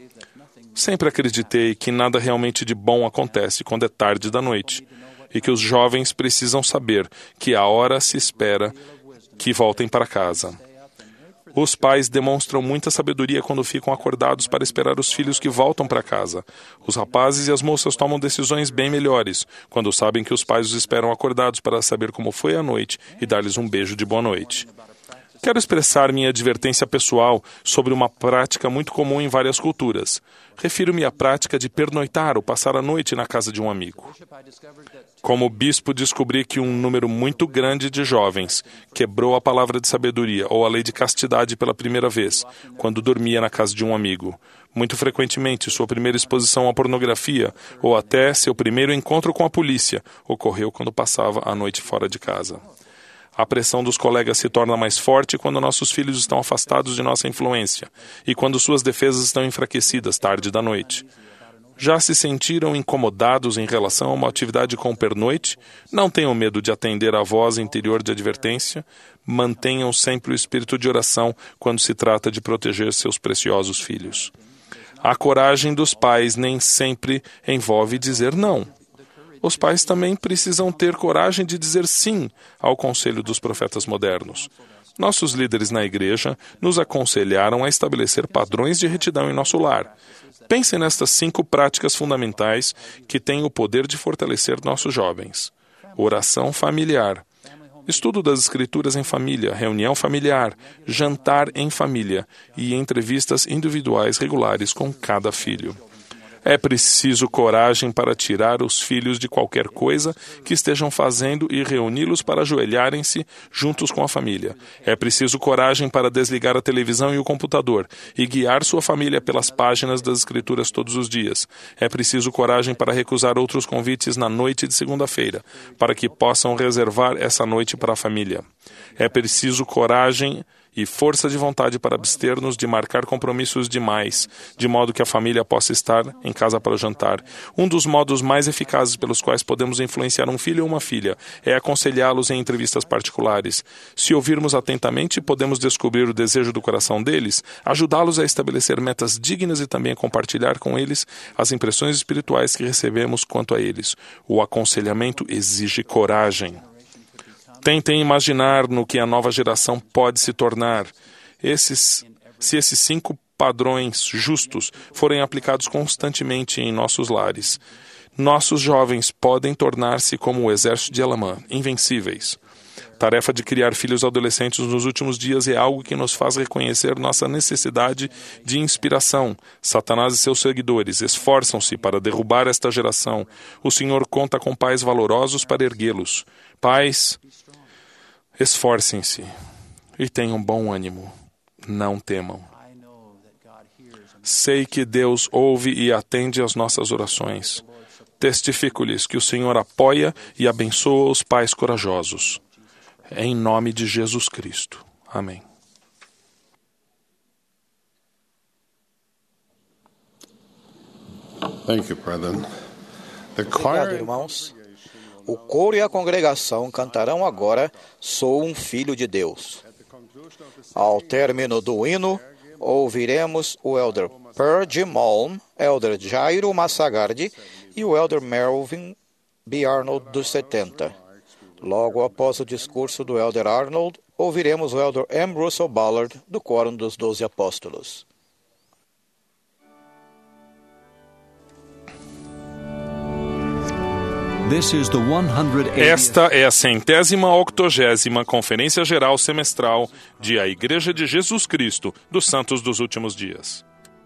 Speaker 2: Sempre acreditei que nada realmente de bom acontece quando é tarde da noite e que os jovens precisam saber que a hora se espera que voltem para casa. Os pais demonstram muita sabedoria quando ficam acordados para esperar os filhos que voltam para casa. Os rapazes e as moças tomam decisões bem melhores quando sabem que os pais os esperam acordados para saber como foi a noite e dar-lhes um beijo de boa noite. Quero expressar minha advertência pessoal sobre uma prática muito comum em várias culturas. Refiro-me à prática de pernoitar ou passar a noite na casa de um amigo. Como bispo, descobri que um número muito grande de jovens quebrou a palavra de sabedoria ou a lei de castidade pela primeira vez, quando dormia na casa de um amigo. Muito frequentemente, sua primeira exposição à pornografia ou até seu primeiro encontro com a polícia ocorreu quando passava a noite fora de casa. A pressão dos colegas se torna mais forte quando nossos filhos estão afastados de nossa influência e quando suas defesas estão enfraquecidas tarde da noite. Já se sentiram incomodados em relação a uma atividade com pernoite? Não tenham medo de atender à voz interior de advertência. Mantenham sempre o espírito de oração quando se trata de proteger seus preciosos filhos. A coragem dos pais nem sempre envolve dizer não. Os pais também precisam ter coragem de dizer sim ao conselho dos profetas modernos. Nossos líderes na igreja nos aconselharam a estabelecer padrões de retidão em nosso lar. Pensem nestas 5 práticas fundamentais que têm o poder de fortalecer nossos jovens. Oração familiar, estudo das escrituras em família, reunião familiar, jantar em família e entrevistas individuais regulares com cada filho. É preciso coragem para tirar os filhos de qualquer coisa que estejam fazendo e reuni-los para ajoelharem-se juntos com a família. É preciso coragem para desligar a televisão e o computador e guiar sua família pelas páginas das Escrituras todos os dias. É preciso coragem para recusar outros convites na noite de segunda-feira, para que possam reservar essa noite para a família. É preciso coragem e força de vontade para abster-nos de marcar compromissos demais, de modo que a família possa estar em casa para o jantar. Um dos modos mais eficazes pelos quais podemos influenciar um filho ou uma filha é aconselhá-los em entrevistas particulares. Se ouvirmos atentamente, podemos descobrir o desejo do coração deles, ajudá-los a estabelecer metas dignas e também a compartilhar com eles as impressões espirituais que recebemos quanto a eles. O aconselhamento exige coragem. Tentem imaginar no que a nova geração pode se tornar. Se esses 5 padrões justos forem aplicados constantemente em nossos lares, nossos jovens podem tornar-se como o exército de Elamã, invencíveis. A tarefa de criar filhos adolescentes nos últimos dias é algo que nos faz reconhecer nossa necessidade de inspiração. Satanás e seus seguidores esforçam-se para derrubar esta geração. O Senhor conta com pais valorosos para erguê-los. Pais, esforcem-se e tenham bom ânimo. Não temam. Sei que Deus ouve e atende às nossas orações. Testifico-lhes que o Senhor apoia e abençoa os pais corajosos. Em nome de Jesus Cristo. Amém.
Speaker 6: Thank you, brethren. The
Speaker 3: Obrigado,
Speaker 6: choir
Speaker 3: irmãos. O coro e a congregação cantarão agora Sou um Filho de Deus. Ao término do hino, ouviremos o Elder Purge Malm, Elder Jairo Massagardi e o Elder Melvin B. Arnold dos 70. Logo após o discurso do Elder Arnold, ouviremos o Elder M. Russell Ballard, do Quórum dos 12 Apóstolos.
Speaker 2: Esta é a 180ª Conferência Geral Semestral de A Igreja de Jesus Cristo dos Santos dos Últimos Dias.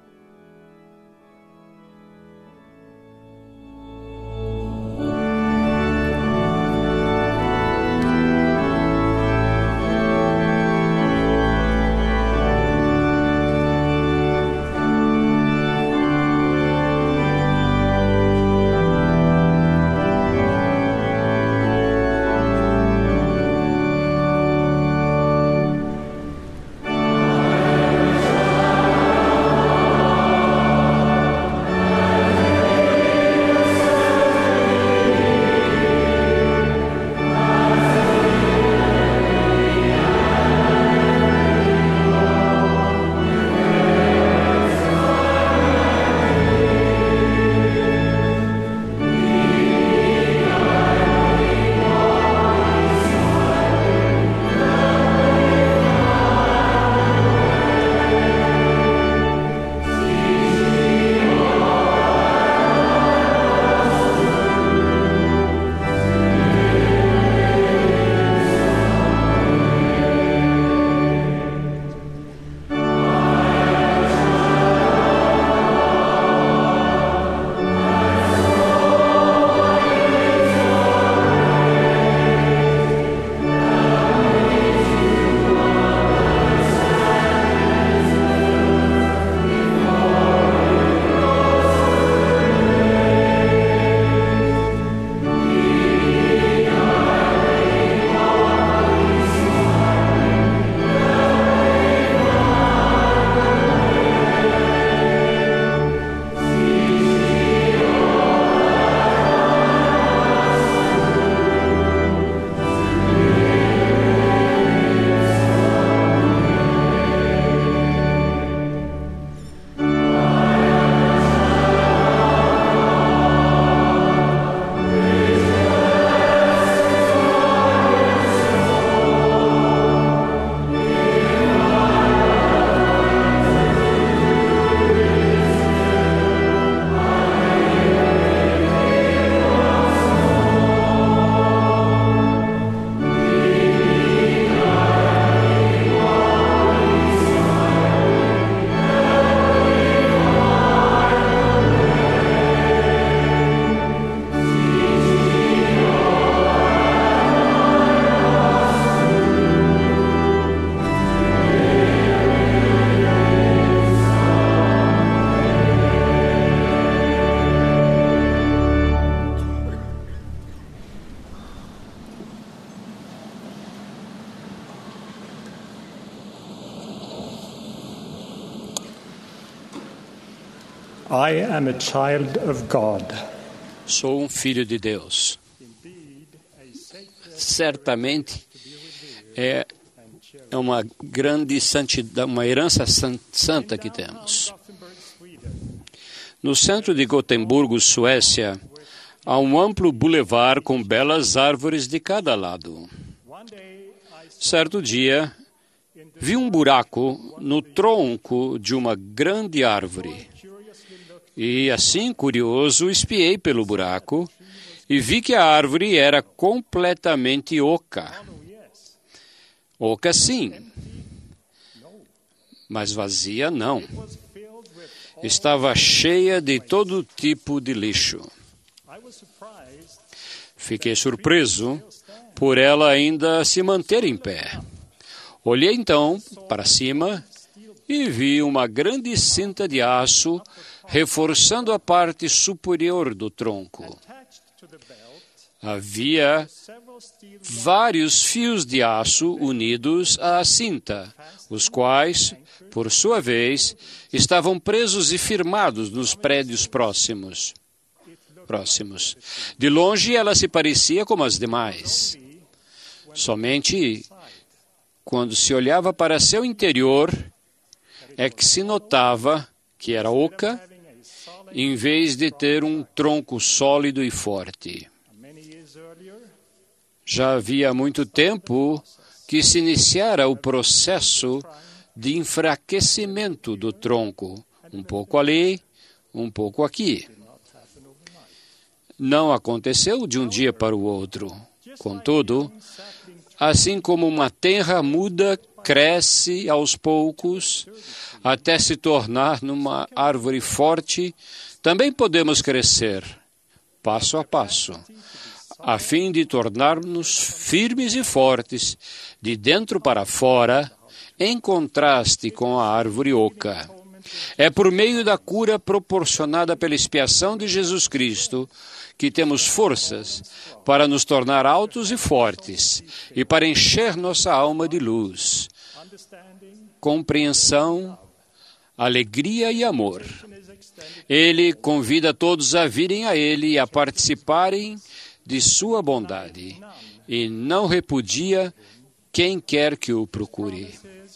Speaker 8: I am a child of God.
Speaker 9: Sou um filho de Deus. Certamente é uma grande santidade, uma herança santa que temos. No centro de Gotemburgo, Suécia, há um amplo bulevar com belas árvores de cada lado. Certo dia, vi um buraco no tronco de uma grande árvore. E, assim, curioso, espiei pelo buraco e vi que a árvore era completamente oca. Oca, sim, mas vazia, não. Estava cheia de todo tipo de lixo. Fiquei surpreso por ela ainda se manter em pé. Olhei então para cima e vi uma grande cinta de aço reforçando a parte superior do tronco. Havia vários fios de aço unidos à cinta, os quais, por sua vez, estavam presos e firmados nos prédios próximos. De longe, ela se parecia com as demais. Somente quando se olhava para seu interior é que se notava que era oca, em vez de ter um tronco sólido e forte. Já havia muito tempo que se iniciara o processo de enfraquecimento do tronco, um pouco ali, um pouco aqui. Não aconteceu de um dia para o outro. Contudo, assim como uma tenra muda cresce aos poucos até se tornar numa árvore forte, também podemos crescer, passo a passo, a fim de tornar-nos firmes e fortes, de dentro para fora, em contraste com a árvore oca. É por meio da cura proporcionada pela expiação de Jesus Cristo que temos forças para nos tornar altos e fortes e para encher nossa alma de luz, compreensão, alegria e amor. Ele convida todos a virem a Ele e a participarem de sua bondade, e não repudia quem quer que o procure.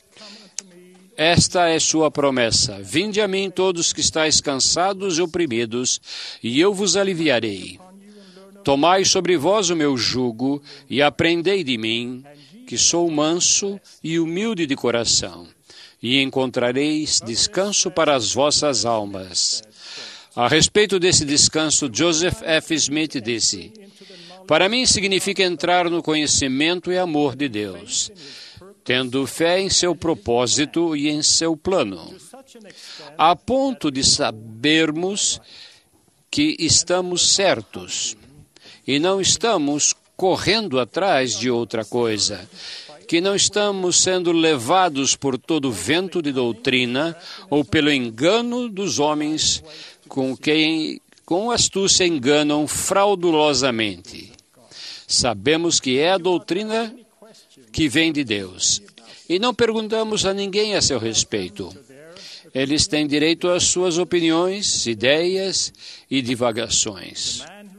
Speaker 9: Esta é sua promessa: vinde a mim todos que estáis cansados e oprimidos, e eu vos aliviarei. Tomai sobre vós o meu jugo e aprendei de mim, que sou manso e humilde de coração, e encontrareis descanso para as vossas almas. A respeito desse descanso, Joseph F. Smith disse: para mim significa entrar no conhecimento e amor de Deus, tendo fé em seu propósito e em seu plano, a ponto de sabermos que estamos certos e não estamos correndo atrás de outra coisa, que não estamos sendo levados por todo vento de doutrina ou pelo engano dos homens com quem com astúcia enganam fraudulosamente. Sabemos que é a doutrina que vem de Deus e não perguntamos a ninguém a seu respeito. Eles têm direito às suas opiniões, ideias e divagações.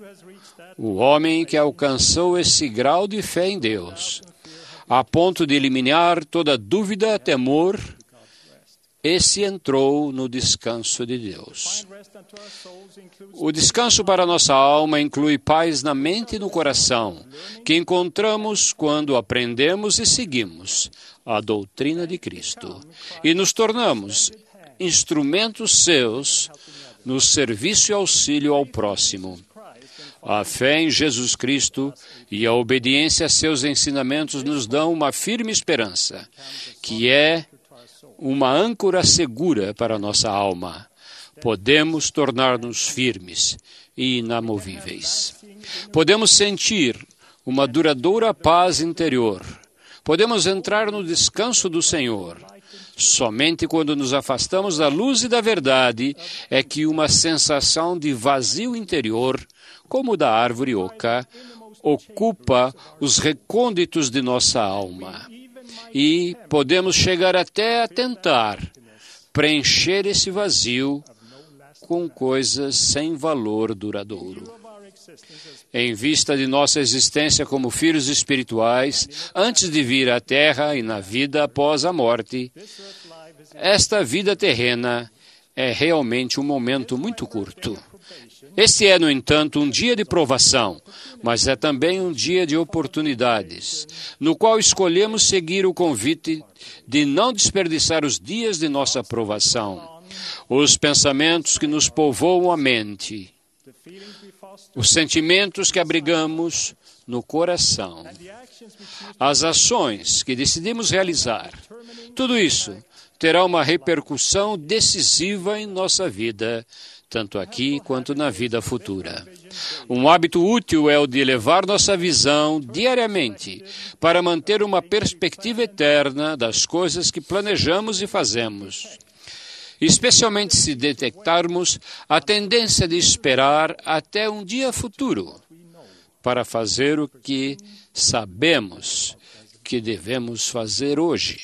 Speaker 9: O homem que alcançou esse grau de fé em Deus, a ponto de eliminar toda dúvida, temor, esse entrou no descanso de Deus. O descanso para nossa alma inclui paz na mente e no coração, que encontramos quando aprendemos e seguimos a doutrina de Cristo e nos tornamos instrumentos seus no serviço e auxílio ao próximo. A fé em Jesus Cristo e a obediência a seus ensinamentos nos dão uma firme esperança, que é uma âncora segura para nossa alma. Podemos tornar-nos firmes e inamovíveis. Podemos sentir uma duradoura paz interior. Podemos entrar no descanso do Senhor. Somente quando nos afastamos da luz e da verdade é que uma sensação de vazio interior, como da árvore oca, ocupa os recônditos de nossa alma. E podemos chegar até a tentar preencher esse vazio com coisas sem valor duradouro. Em vista de nossa existência como filhos espirituais, antes de vir à Terra e na vida após a morte, esta vida terrena é realmente um momento muito curto. Este é, no entanto, um dia de provação, mas é também um dia de oportunidades, no qual escolhemos seguir o convite de não desperdiçar os dias de nossa provação, os pensamentos que nos povoam a mente, os sentimentos que abrigamos no coração, as ações que decidimos realizar. Tudo isso terá uma repercussão decisiva em nossa vida, tanto aqui quanto na vida futura. Um hábito útil é o de elevar nossa visão diariamente para manter uma perspectiva eterna das coisas que planejamos e fazemos, especialmente se detectarmos a tendência de esperar até um dia futuro para fazer o que sabemos que devemos fazer hoje.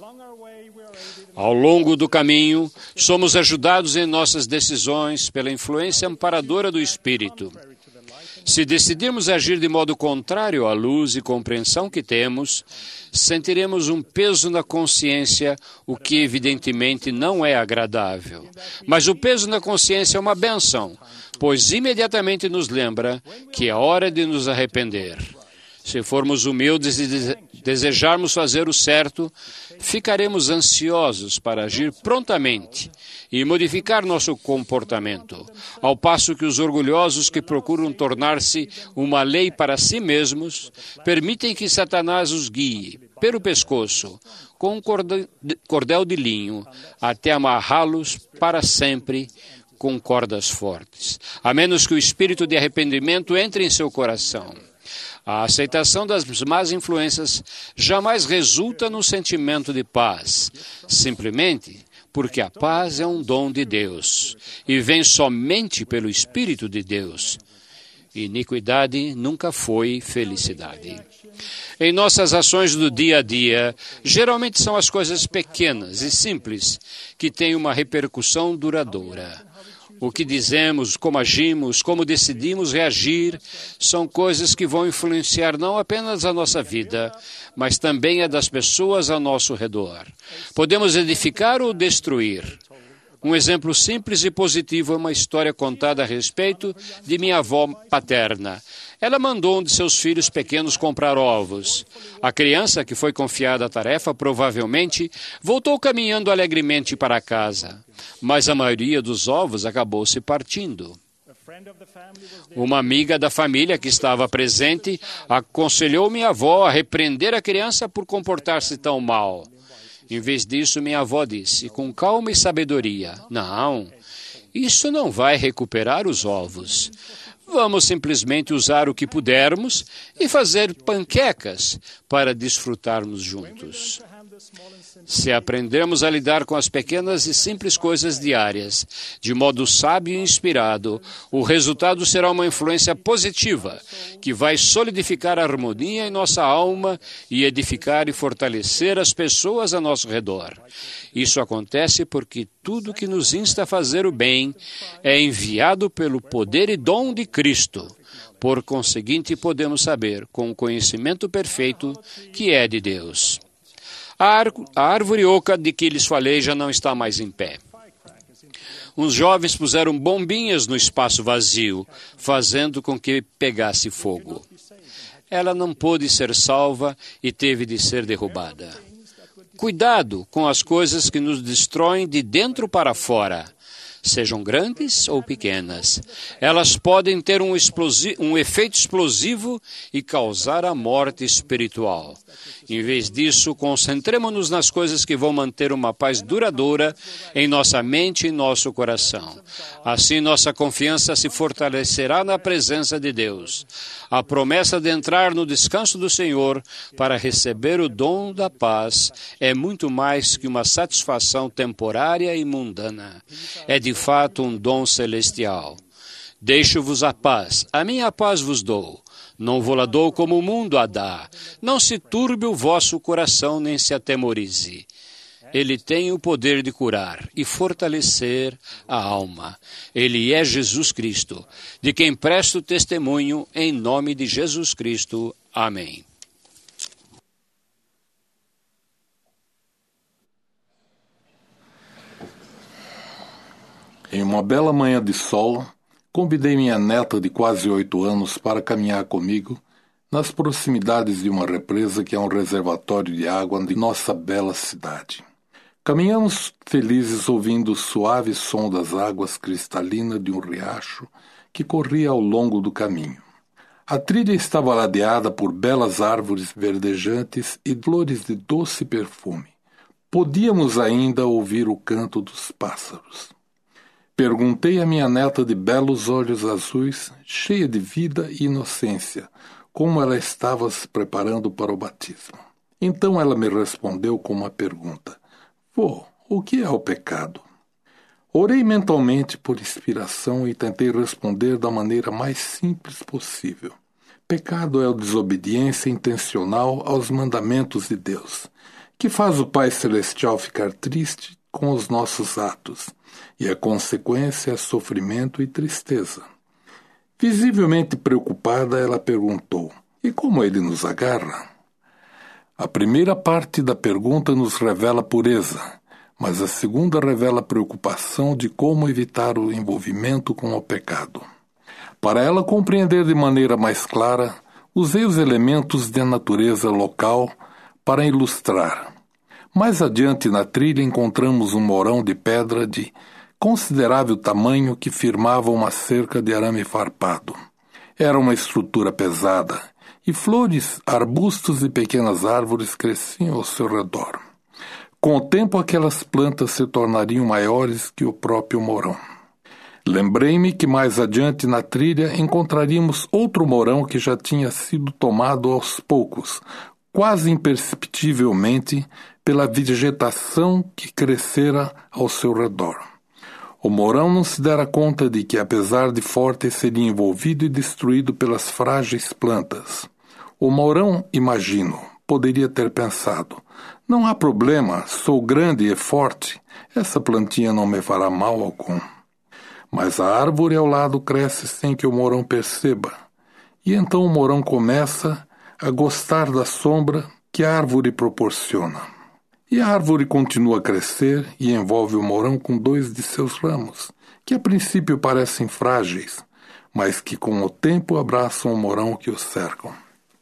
Speaker 9: Ao longo do caminho, somos ajudados em nossas decisões pela influência amparadora do Espírito. Se decidirmos agir de modo contrário à luz e compreensão que temos, sentiremos um peso na consciência, o que evidentemente não é agradável. Mas o peso na consciência é uma bênção, pois imediatamente nos lembra que é hora de nos arrepender. Se formos humildes e desejarmos fazer o certo, ficaremos ansiosos para agir prontamente e modificar nosso comportamento, ao passo que os orgulhosos que procuram tornar-se uma lei para si mesmos, permitem que Satanás os guie pelo pescoço com um cordel de linho até amarrá-los para sempre com cordas fortes, a menos que o espírito de arrependimento entre em seu coração. A aceitação das más influências jamais resulta num sentimento de paz, simplesmente porque a paz é um dom de Deus e vem somente pelo Espírito de Deus. Iniquidade nunca foi felicidade. Em nossas ações do dia a dia, geralmente são as coisas pequenas e simples que têm uma repercussão duradoura. O que dizemos, como agimos, como decidimos reagir, são coisas que vão influenciar não apenas a nossa vida, mas também a das pessoas ao nosso redor. Podemos edificar ou destruir. Um exemplo simples e positivo é uma história contada a respeito de minha avó paterna. Ela mandou um de seus filhos pequenos comprar ovos. A criança, que foi confiada a tarefa, provavelmente, voltou caminhando alegremente para casa. Mas a maioria dos ovos acabou se partindo. Uma amiga da família que estava presente aconselhou minha avó a repreender a criança por comportar-se tão mal. Em vez disso, minha avó disse, com calma e sabedoria, não, isso não vai recuperar os ovos. Vamos simplesmente usar o que pudermos e fazer panquecas para desfrutarmos juntos. Se aprendermos a lidar com as pequenas e simples coisas diárias, de modo sábio e inspirado, o resultado será uma influência positiva, que vai solidificar a harmonia em nossa alma e edificar e fortalecer as pessoas ao nosso redor. Isso acontece porque tudo que nos insta a fazer o bem é enviado pelo poder e dom de Cristo. Por conseguinte, podemos saber, com o conhecimento perfeito, que é de Deus. A árvore oca de que lhes falei já não está mais em pé. Uns jovens puseram bombinhas no espaço vazio, fazendo com que pegasse fogo. Ela não pôde ser salva e teve de ser derrubada. Cuidado com as coisas que nos destroem de dentro para fora, sejam grandes ou pequenas. Elas podem ter um efeito explosivo e causar a morte espiritual. Em vez disso, concentremos-nos nas coisas que vão manter uma paz duradoura em nossa mente e nosso coração. Assim, nossa confiança se fortalecerá na presença de Deus. A promessa de entrar no descanso do Senhor para receber o dom da paz é muito mais que uma satisfação temporária e mundana. É de fato um dom celestial. Deixo-vos a paz, a minha paz vos dou. Não vou-la dou como o mundo a dá. Não se turbe o vosso coração, nem se atemorize. Ele tem o poder de curar e fortalecer a alma. Ele é Jesus Cristo, de quem presto testemunho em nome de Jesus Cristo. Amém.
Speaker 10: Em uma bela manhã de sol, convidei minha neta de quase 8 anos para caminhar comigo nas proximidades de uma represa que é um reservatório de água de nossa bela cidade. Caminhamos felizes ouvindo o suave som das águas cristalinas de um riacho que corria ao longo do caminho. A trilha estava ladeada por belas árvores verdejantes e flores de doce perfume. Podíamos ainda ouvir o canto dos pássaros. Perguntei à minha neta de belos olhos azuis, cheia de vida e inocência, como ela estava se preparando para o batismo. Então ela me respondeu com uma pergunta: Vô, o que é o pecado? Orei mentalmente por inspiração e tentei responder da maneira mais simples possível. Pecado é a desobediência intencional aos mandamentos de Deus, que faz o Pai Celestial ficar triste com os nossos atos, e a consequência é sofrimento e tristeza. Visivelmente preocupada, ela perguntou: e como ele nos agarra? A primeira parte da pergunta nos revela pureza, mas a segunda revela preocupação de como evitar o envolvimento com o pecado. Para ela compreender de maneira mais clara, usei os elementos de natureza local para ilustrar. Mais adiante na trilha encontramos um morão de pedra de considerável tamanho que firmava uma cerca de arame farpado. Era uma estrutura pesada, e flores, arbustos e pequenas árvores cresciam ao seu redor. Com o tempo, aquelas plantas se tornariam maiores que o próprio morão. Lembrei-me que mais adiante na trilha encontraríamos outro morão que já tinha sido tomado aos poucos, quase imperceptivelmente, pela vegetação que crescera ao seu redor. O morão não se dera conta de que, apesar de forte, seria envolvido e destruído pelas frágeis plantas. O morão, imagino, poderia ter pensado: não há problema, sou grande e forte, essa plantinha não me fará mal algum. Mas a árvore ao lado cresce sem que o morão perceba, e então o morão começa a gostar da sombra que a árvore proporciona. E a árvore continua a crescer e envolve o morão com 2 de seus ramos, que a princípio parecem frágeis, mas que com o tempo abraçam o morão que o cercam.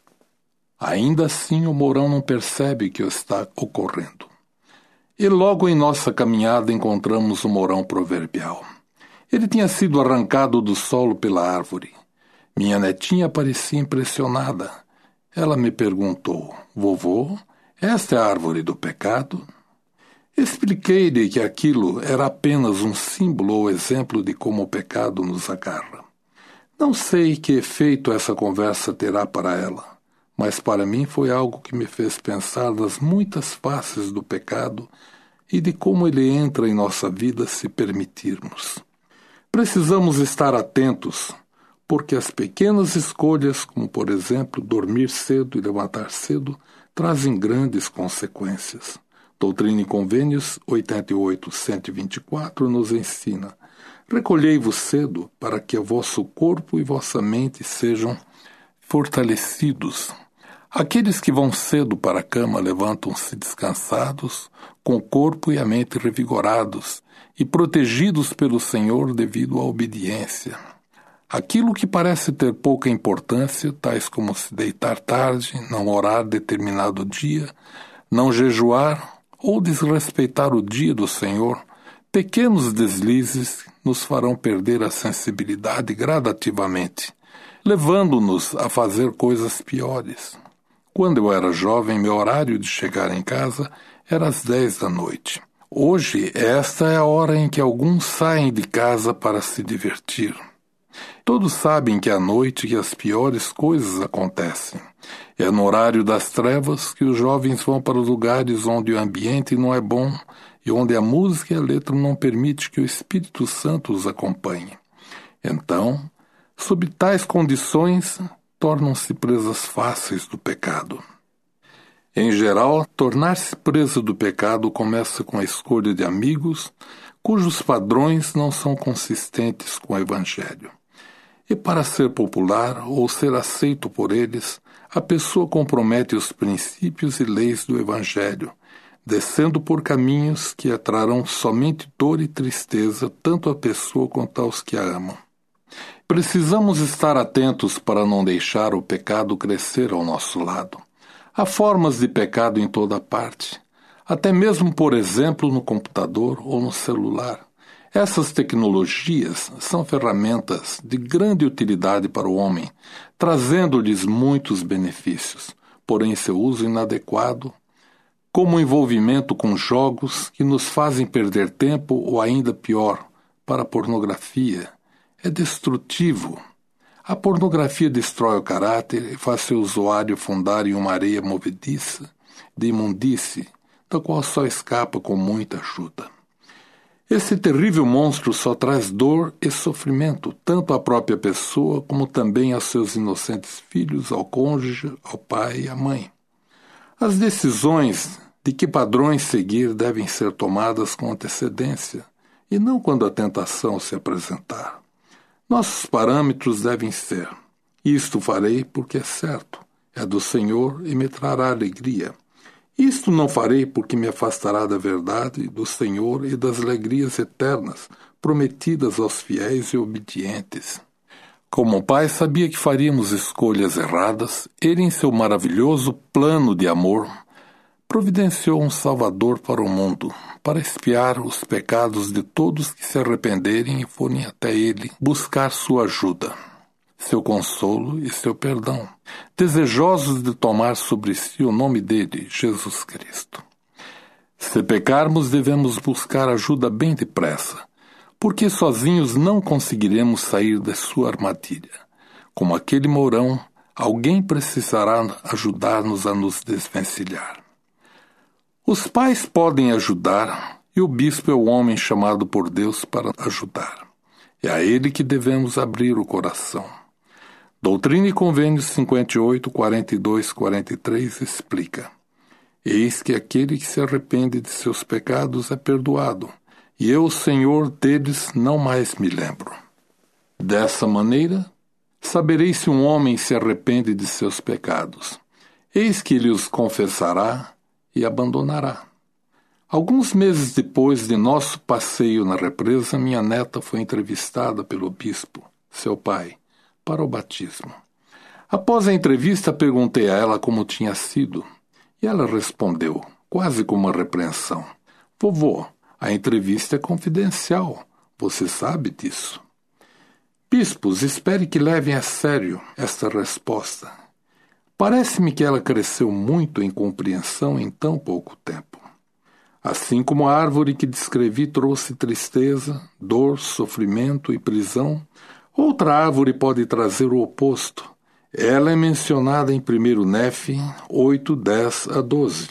Speaker 10: Ainda assim o morão não percebe que está ocorrendo. E logo em nossa caminhada encontramos o morão proverbial. Ele tinha sido arrancado do solo pela árvore. Minha netinha parecia impressionada. Ela me perguntou: vovô, esta é a árvore do pecado? Expliquei-lhe que aquilo era apenas um símbolo ou exemplo de como o pecado nos agarra. Não sei que efeito essa conversa terá para ela, mas para mim foi algo que me fez pensar nas muitas faces do pecado e de como ele entra em nossa vida se permitirmos. Precisamos estar atentos, porque as pequenas escolhas, como por exemplo dormir cedo e levantar cedo, trazem grandes consequências. Doutrina e Convênios 88-124 nos ensina: recolhei-vos cedo para que o vosso corpo e vossa mente sejam fortalecidos. Aqueles que vão cedo para a cama levantam-se descansados, com o corpo e a mente revigorados e protegidos pelo Senhor devido à obediência. Aquilo que parece ter pouca importância, tais como se deitar tarde, não orar determinado dia, não jejuar ou desrespeitar o dia do Senhor, pequenos deslizes nos farão perder a sensibilidade gradativamente, levando-nos a fazer coisas piores. Quando eu era jovem, meu horário de chegar em casa era às 10 da noite. Hoje, esta é a hora em que alguns saem de casa para se divertir. Todos sabem que é à noite que as piores coisas acontecem. É no horário das trevas que os jovens vão para os lugares onde o ambiente não é bom e onde a música e a letra não permitem que o Espírito Santo os acompanhe. Então, sob tais condições, tornam-se presas fáceis do pecado. Em geral, tornar-se presa do pecado começa com a escolha de amigos cujos padrões não são consistentes com o Evangelho. E para ser popular ou ser aceito por eles, a pessoa compromete os princípios e leis do Evangelho, descendo por caminhos que atrarão somente dor e tristeza tanto à pessoa quanto aos que a amam. Precisamos estar atentos para não deixar o pecado crescer ao nosso lado. Há formas de pecado em toda parte, até mesmo, por exemplo, no computador ou no celular. Essas tecnologias são ferramentas de grande utilidade para o homem, trazendo-lhes muitos benefícios, porém seu uso inadequado, como o envolvimento com jogos que nos fazem perder tempo ou, ainda pior, para a pornografia. É destrutivo. A pornografia destrói o caráter e faz seu usuário afundar em uma areia movediça de imundície, da qual só escapa com muita ajuda. Esse terrível monstro só traz dor e sofrimento, tanto à própria pessoa como também aos seus inocentes filhos, ao cônjuge, ao pai e à mãe. As decisões de que padrões seguir devem ser tomadas com antecedência, e não quando a tentação se apresentar. Nossos parâmetros devem ser: isto farei porque é certo, é do Senhor e me trará alegria. Isto não farei porque me afastará da verdade, do Senhor e das alegrias eternas, prometidas aos fiéis e obedientes. Como o Pai sabia que faríamos escolhas erradas, ele, em seu maravilhoso plano de amor, providenciou um Salvador para o mundo, para expiar os pecados de todos que se arrependerem e forem até ele buscar sua ajuda, seu consolo e seu perdão, desejosos de tomar sobre si o nome dele, Jesus Cristo. Se pecarmos, devemos buscar ajuda bem depressa, porque sozinhos não conseguiremos sair da sua armadilha. Como aquele mourão, alguém precisará ajudar-nos a nos desvencilhar. Os pais podem ajudar, e o bispo é o homem chamado por Deus para ajudar. É a ele que devemos abrir o coração. Doutrina e Convênios 58, 42, 43 explica: eis que aquele que se arrepende de seus pecados é perdoado, e eu, Senhor deles, não mais me lembro. Dessa maneira, saberei se um homem se arrepende de seus pecados. Eis que ele os confessará e abandonará. Alguns meses depois de nosso passeio na represa, minha neta foi entrevistada pelo bispo, seu pai, para o batismo. Após a entrevista, perguntei a ela como tinha sido, e ela respondeu, quase com uma repreensão: vovô, a entrevista é confidencial, você sabe disso. Bispos, espere que levem a sério esta resposta. Parece-me que ela cresceu muito em compreensão em tão pouco tempo. Assim como a árvore que descrevi trouxe tristeza, dor, sofrimento e prisão, outra árvore pode trazer o oposto. Ela é mencionada em 1 Nefe 8, 10 a 12.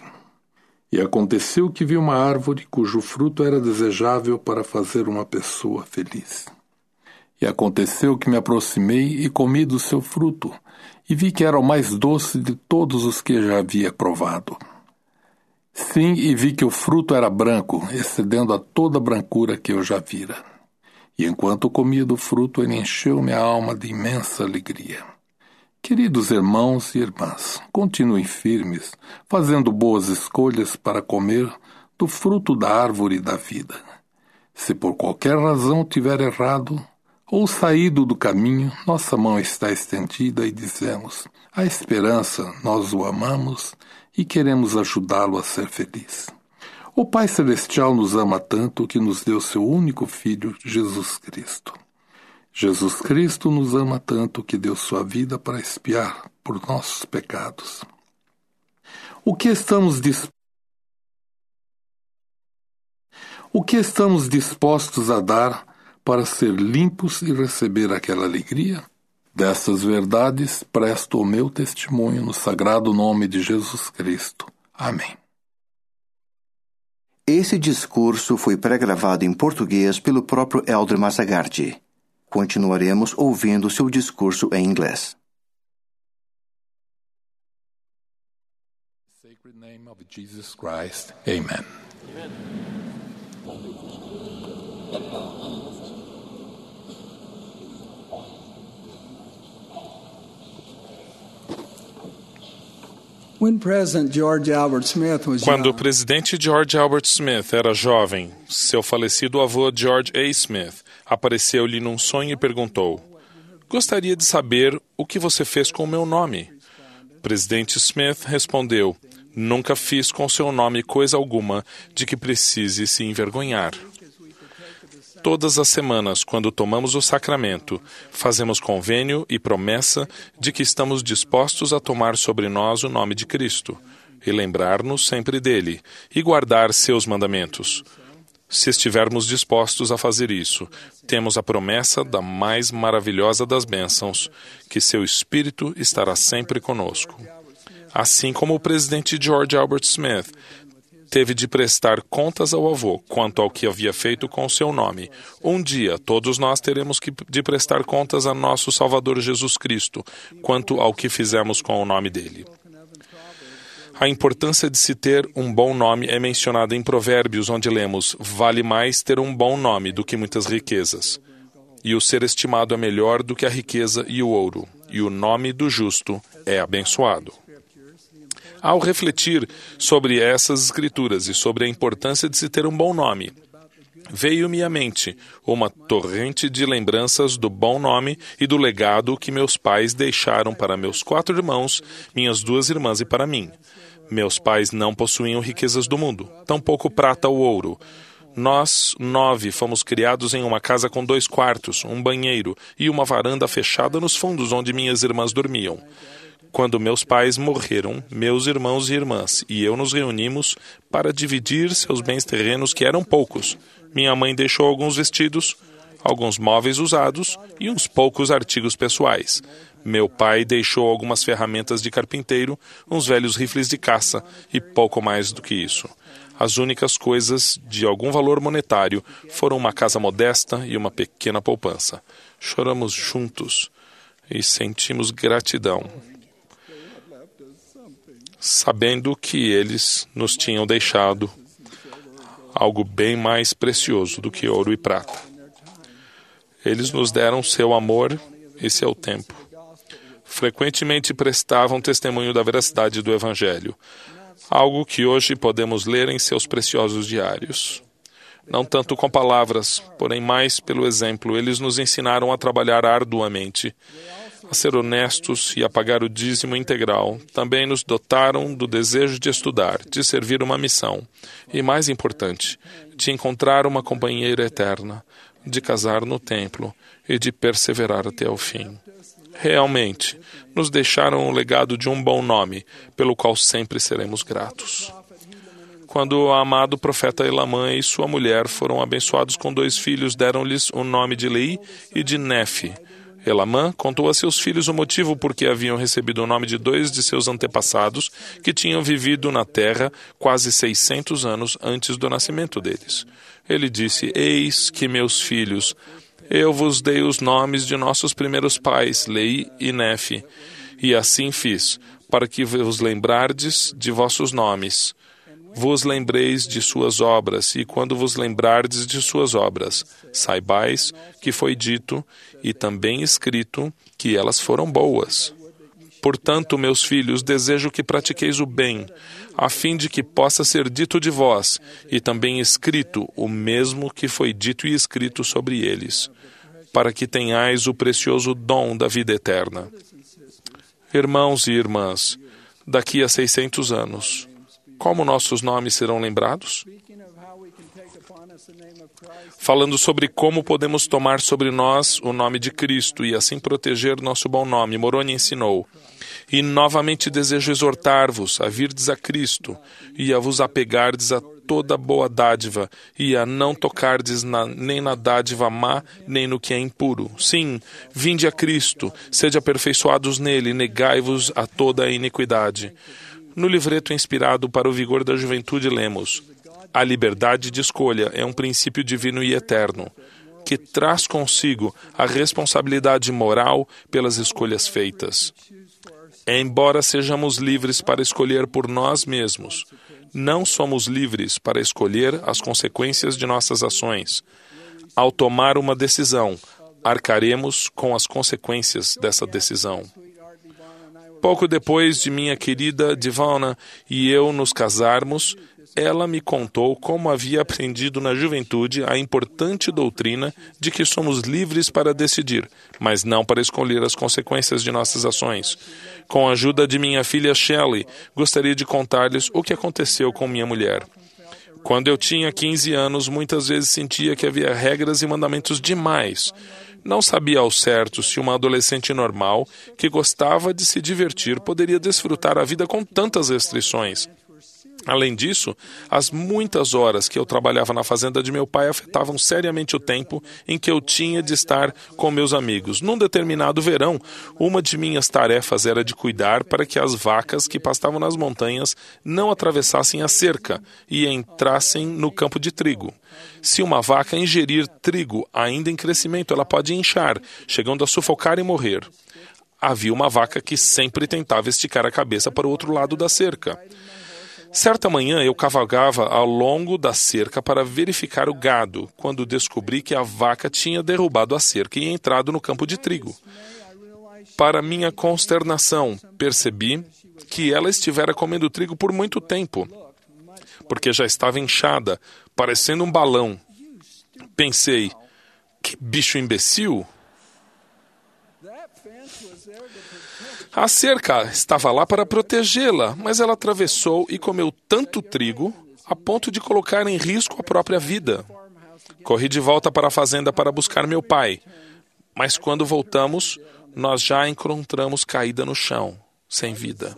Speaker 10: E aconteceu que vi uma árvore cujo fruto era desejável para fazer uma pessoa feliz. E aconteceu que me aproximei e comi do seu fruto, e vi que era o mais doce de todos os que já havia provado. Sim, e vi que o fruto era branco, excedendo a toda a brancura que eu já vira. E enquanto comia do fruto, ele encheu minha alma de imensa alegria. Queridos irmãos e irmãs, continuem firmes, fazendo boas escolhas para comer do fruto da árvore da vida. Se por qualquer razão tiver errado ou saído do caminho, nossa mão está estendida e dizemos: a esperança, nós o amamos e queremos ajudá-lo a ser feliz. O Pai Celestial nos ama tanto que nos deu seu único Filho, Jesus Cristo. Jesus Cristo nos ama tanto que deu sua vida para expiar por nossos pecados. O que estamos dispostos a dar para ser limpos e receber aquela alegria? Dessas verdades presto o meu testemunho no sagrado nome de Jesus Cristo. Amém.
Speaker 11: Esse discurso foi pré-gravado em português pelo próprio Elder Massagardi. Continuaremos ouvindo seu discurso em inglês.
Speaker 10: Sacred name of Jesus Christ. Amen.
Speaker 2: Quando o presidente George Albert Smith era jovem, seu falecido avô George A. Smith apareceu-lhe num sonho e perguntou: "Gostaria de saber o que você fez com o meu nome?" O presidente Smith respondeu: "Nunca fiz com seu nome coisa alguma de que precise se envergonhar." Todas as semanas, quando tomamos o sacramento, fazemos convênio e promessa de que estamos dispostos a tomar sobre nós o nome de Cristo, e lembrar-nos sempre dele, e guardar seus mandamentos. Se estivermos dispostos a fazer isso, temos a promessa da mais maravilhosa das bênçãos, que seu Espírito estará sempre conosco. Assim como o presidente George Albert Smith teve de prestar contas ao avô quanto ao que havia feito com o seu nome. Um dia, todos nós teremos de prestar contas a nosso Salvador Jesus Cristo quanto ao que fizemos com o nome dele. A importância de se ter um bom nome é mencionada em Provérbios, onde lemos: vale mais ter um bom nome do que muitas riquezas, e o ser estimado é melhor do que a riqueza e o ouro, e o nome do justo é abençoado. Ao refletir sobre essas escrituras e sobre a importância de se ter um bom nome, veio-me à mente uma torrente de lembranças do bom nome e do legado que meus pais deixaram para meus 4 irmãos, minhas 2 irmãs e para mim. Meus pais não possuíam riquezas do mundo, tampouco prata ou ouro. Nós, 9, fomos criados em uma casa com 2 quartos, um banheiro e uma varanda fechada nos fundos onde minhas irmãs dormiam. Quando meus pais morreram, meus irmãos e irmãs e eu nos reunimos para dividir seus bens terrenos, que eram poucos. Minha mãe deixou alguns vestidos, alguns móveis usados e uns poucos artigos pessoais. Meu pai deixou algumas ferramentas de carpinteiro, uns velhos rifles de caça e pouco mais do que isso. As únicas coisas de algum valor monetário foram uma casa modesta e uma pequena poupança. Choramos juntos e sentimos gratidão, sabendo que eles nos tinham deixado algo bem mais precioso do que ouro e prata. Eles nos deram seu amor e seu tempo. Frequentemente prestavam testemunho da veracidade do Evangelho, algo que hoje podemos ler em seus preciosos diários. Não tanto com palavras, porém mais pelo exemplo, eles nos ensinaram a trabalhar arduamente, a ser honestos e a pagar o dízimo integral. Também nos dotaram do desejo de estudar, de servir uma missão e, mais importante, de encontrar uma companheira eterna, de casar no templo e de perseverar até o fim. Realmente, nos deixaram o legado de um bom nome, pelo qual sempre seremos gratos. Quando o amado profeta Elamã e sua mulher foram abençoados com 2 filhos, deram-lhes o nome de Lei e de Nefe. Elamã contou a seus filhos o motivo por que haviam recebido o nome de 2 de seus antepassados que tinham vivido na terra quase 600 anos antes do nascimento deles. Ele disse: eis que, meus filhos, eu vos dei os nomes de nossos primeiros pais, Lei e Nefe, e assim fiz, para que vos lembrardes de vossos nomes. Vos lembreis de suas obras, e quando vos lembrardes de suas obras, saibais que foi dito e também escrito que elas foram boas. Portanto, meus filhos, desejo que pratiqueis o bem, a fim de que possa ser dito de vós, e também escrito o mesmo que foi dito e escrito sobre eles, para que tenhais o precioso dom da vida eterna. Irmãos e irmãs, daqui a 600 anos, como nossos nomes serão lembrados? Falando sobre como podemos tomar sobre nós o nome de Cristo e assim proteger nosso bom nome, Moroni ensinou: e novamente desejo exortar-vos a virdes a Cristo e a vos apegardes a toda boa dádiva e a não tocardes nem na dádiva má, nem no que é impuro. Sim, vinde a Cristo, sede aperfeiçoados nele, negai-vos a toda a iniquidade. No livreto inspirado para o vigor da juventude lemos: a liberdade de escolha é um princípio divino e eterno, que traz consigo a responsabilidade moral pelas escolhas feitas. Embora sejamos livres para escolher por nós mesmos, não somos livres para escolher as consequências de nossas ações. Ao tomar uma decisão, arcaremos com as consequências dessa decisão. Pouco depois de minha querida Divana e eu nos casarmos, ela me contou como havia aprendido na juventude a importante doutrina de que somos livres para decidir, mas não para escolher as consequências de nossas ações. Com a ajuda de minha filha Shelley, gostaria de contar-lhes o que aconteceu com minha mulher. Quando eu tinha 15 anos, muitas vezes sentia que havia regras e mandamentos demais. Não sabia ao certo se uma adolescente normal, que gostava de se divertir, poderia desfrutar a vida com tantas restrições. Além disso, as muitas horas que eu trabalhava na fazenda de meu pai afetavam seriamente o tempo em que eu tinha de estar com meus amigos. Num determinado verão, uma de minhas tarefas era de cuidar para que as vacas que pastavam nas montanhas não atravessassem a cerca e entrassem no campo de trigo. Se uma vaca ingerir trigo ainda em crescimento, ela pode inchar, chegando a sufocar e morrer. Havia uma vaca que sempre tentava esticar a cabeça para o outro lado da cerca. Certa manhã eu cavalgava ao longo da cerca para verificar o gado, quando descobri que a vaca tinha derrubado a cerca e entrado no campo de trigo. Para minha consternação, percebi que ela estivera comendo trigo por muito tempo, porque já estava inchada, parecendo um balão. Pensei, que bicho imbecil! A cerca estava lá para protegê-la, mas ela atravessou e comeu tanto trigo a ponto de colocar em risco a própria vida. Corri de volta para a fazenda para buscar meu pai, mas quando voltamos, nós já a encontramos caída no chão, sem vida.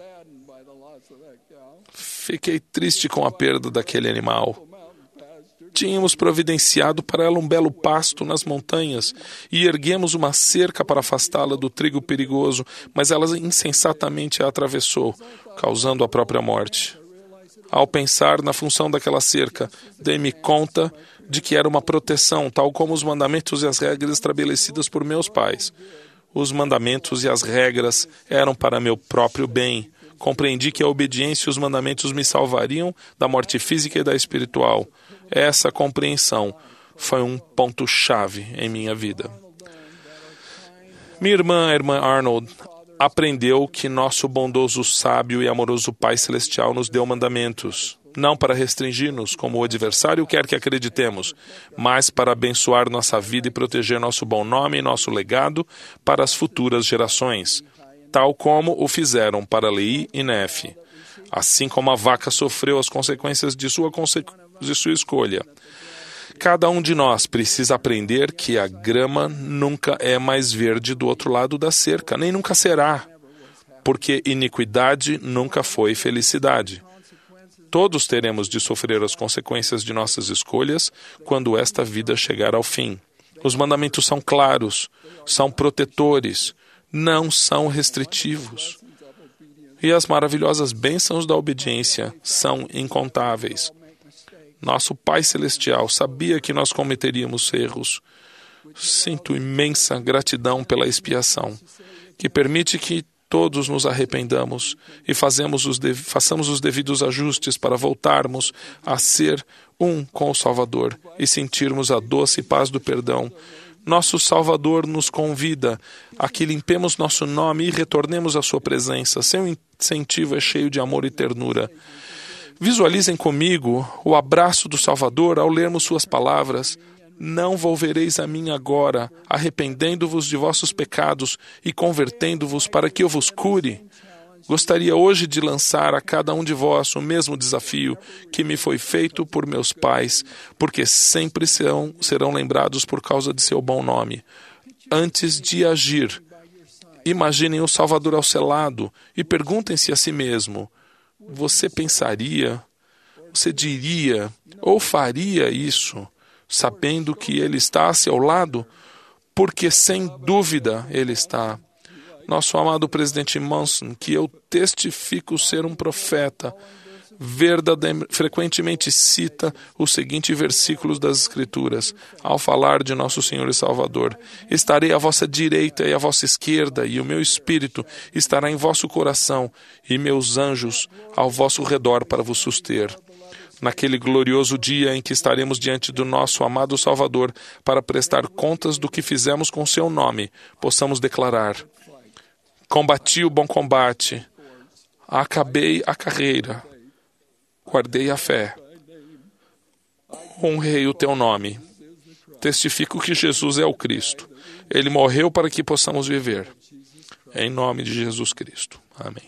Speaker 2: Fiquei triste com a perda daquele animal. Tínhamos providenciado para ela um belo pasto nas montanhas e erguemos uma cerca para afastá-la do trigo perigoso, mas ela insensatamente a atravessou, causando a própria morte. Ao pensar na função daquela cerca, dei-me conta de que era uma proteção, tal como os mandamentos e as regras estabelecidas por meus pais. Os mandamentos e as regras eram para meu próprio bem. Compreendi que a obediência e os mandamentos me salvariam da morte física e da espiritual. Essa compreensão foi um ponto-chave em minha vida. Minha irmã, a irmã Arnold, aprendeu que nosso bondoso, sábio e amoroso Pai Celestial nos deu mandamentos, não para restringir-nos, como o adversário quer que acreditemos, mas para abençoar nossa vida e proteger nosso bom nome e nosso legado para as futuras gerações, tal como o fizeram para Leí e Nefe, assim como a vaca sofreu as consequências de sua escolha. Cada um de nós precisa aprender que a grama nunca é mais verde do outro lado da cerca, nem nunca será, porque iniquidade nunca foi felicidade. Todos teremos de sofrer as consequências de nossas escolhas quando esta vida chegar ao fim. Os mandamentos são claros, são protetores, não são restritivos. E as maravilhosas bênçãos da obediência são incontáveis. Nosso Pai Celestial sabia que nós cometeríamos erros. Sinto imensa gratidão pela expiação, que permite que todos nos arrependamos e façamos os devidos ajustes para voltarmos a ser um com o Salvador e sentirmos a doce paz do perdão. Nosso Salvador nos convida a que limpemos nosso nome e retornemos à sua presença. Seu incentivo é cheio de amor e ternura. Visualizem comigo o abraço do Salvador ao lermos suas palavras. Não volvereis a mim agora, arrependendo-vos de vossos pecados e convertendo-vos para que eu vos cure. Gostaria hoje de lançar a cada um de vós o mesmo desafio que me foi feito por meus pais, porque sempre serão lembrados por causa de seu bom nome. Antes de agir, imaginem o Salvador ao seu lado e perguntem-se a si mesmo: você pensaria, você diria ou faria isso, sabendo que Ele está a seu lado? Porque sem dúvida Ele está. Nosso amado presidente Monson, que eu testifico ser um profeta, frequentemente cita os seguintes versículos das Escrituras ao falar de nosso Senhor e Salvador: estarei à vossa direita e à vossa esquerda, e o meu espírito estará em vosso coração, e meus anjos ao vosso redor para vos suster. Naquele glorioso dia em que estaremos diante do nosso amado Salvador para prestar contas do que fizemos com seu nome, possamos declarar: combati o bom combate, acabei a carreira, guardei a fé, honrei o teu nome. Testifico que Jesus é o Cristo. Ele morreu para que possamos viver. Em nome de Jesus Cristo. Amém.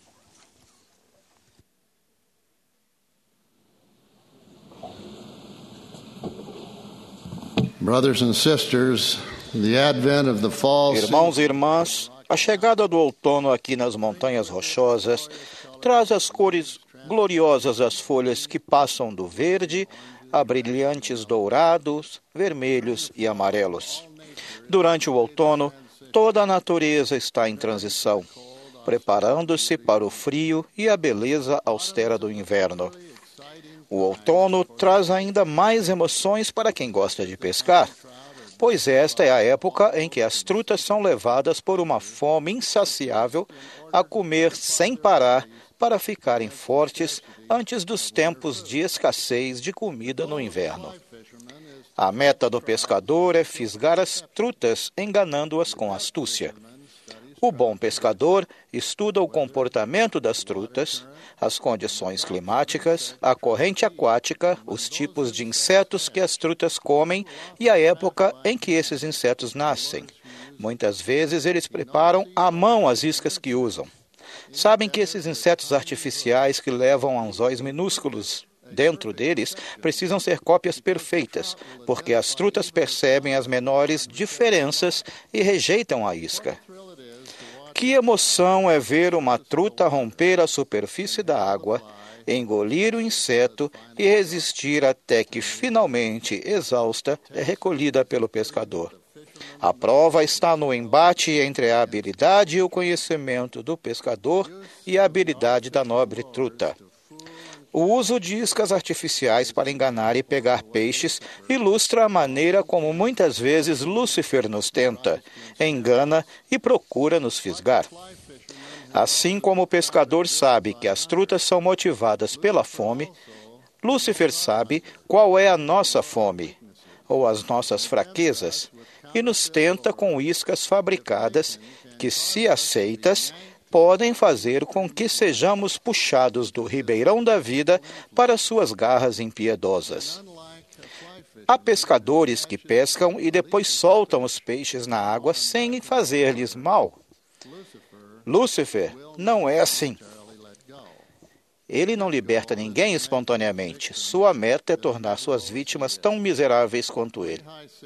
Speaker 12: Brothers and sisters, the advent of the fall.
Speaker 3: Irmãos e irmãs, a chegada do outono aqui nas Montanhas Rochosas traz as cores gloriosas as folhas que passam do verde a brilhantes dourados, vermelhos e amarelos. Durante o outono, toda a natureza está em transição, preparando-se para o frio e a beleza austera do inverno. O outono traz ainda mais emoções para quem gosta de pescar, pois esta é a época em que as trutas são levadas por uma fome insaciável a comer sem parar para ficarem fortes antes dos tempos de escassez de comida no inverno. A meta do pescador é fisgar as trutas, enganando-as com astúcia. O bom pescador estuda o comportamento das trutas, as condições climáticas, a corrente aquática, os tipos de insetos que as trutas comem e a época em que esses insetos nascem. Muitas vezes eles preparam à mão as iscas que usam. Sabem que esses insetos artificiais que levam anzóis minúsculos dentro deles precisam ser cópias perfeitas, porque as trutas percebem as menores diferenças e rejeitam a isca. Que emoção é ver uma truta romper a superfície da água, engolir o inseto e resistir até que, finalmente, exausta, é recolhida pelo pescador. A prova está no embate entre a habilidade e o conhecimento do pescador e a habilidade da nobre truta. O uso de iscas artificiais para enganar e pegar peixes ilustra a maneira como muitas vezes Lúcifer nos tenta, engana e procura nos fisgar. Assim como o pescador sabe que as trutas são motivadas pela fome, Lúcifer sabe qual é a nossa fome, ou as nossas fraquezas, e nos tenta com iscas fabricadas que, se aceitas, podem fazer com que sejamos puxados do ribeirão da vida para suas garras impiedosas. Há pescadores que pescam e depois soltam os peixes na água sem fazer-lhes mal. Lúcifer não é assim. Ele não liberta ninguém espontaneamente. Sua meta é tornar suas vítimas tão miseráveis quanto ele.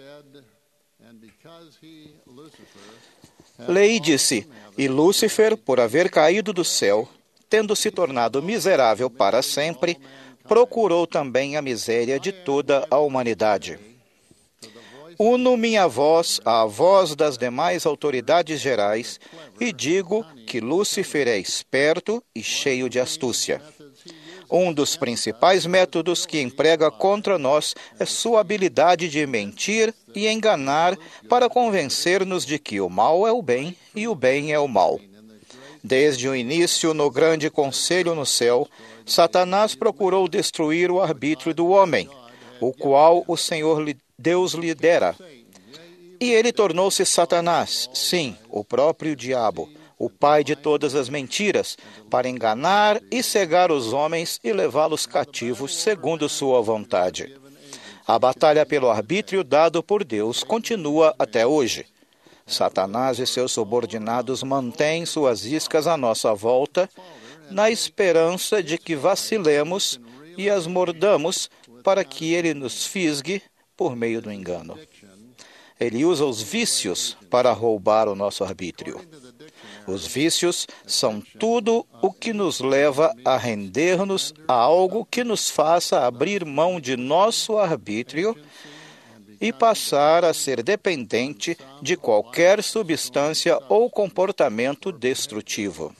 Speaker 3: Lei disse, e Lúcifer, por haver caído do céu, tendo se tornado miserável para sempre, procurou também a miséria de toda a humanidade. Uno minha voz à voz das demais autoridades gerais e digo que Lúcifer é esperto e cheio de astúcia. Um dos principais métodos que emprega contra nós é sua habilidade de mentir e enganar para convencer-nos de que o mal é o bem e o bem é o mal. Desde o início, no grande conselho no céu, Satanás procurou destruir o arbítrio do homem, o qual o Senhor Deus lhe dera. E ele tornou-se Satanás, sim, o próprio diabo, o pai de todas as mentiras, para enganar e cegar os homens e levá-los cativos segundo sua vontade. A batalha pelo arbítrio dado por Deus continua até hoje. Satanás e seus subordinados mantêm suas iscas à nossa volta, na esperança de que vacilemos e as mordamos para que ele nos fisgue por meio do engano. Ele usa os vícios para roubar o nosso arbítrio. Os vícios são tudo o que nos leva a render-nos a algo que nos faça abrir mão de nosso arbítrio e passar a ser dependente de qualquer substância ou comportamento destrutivo.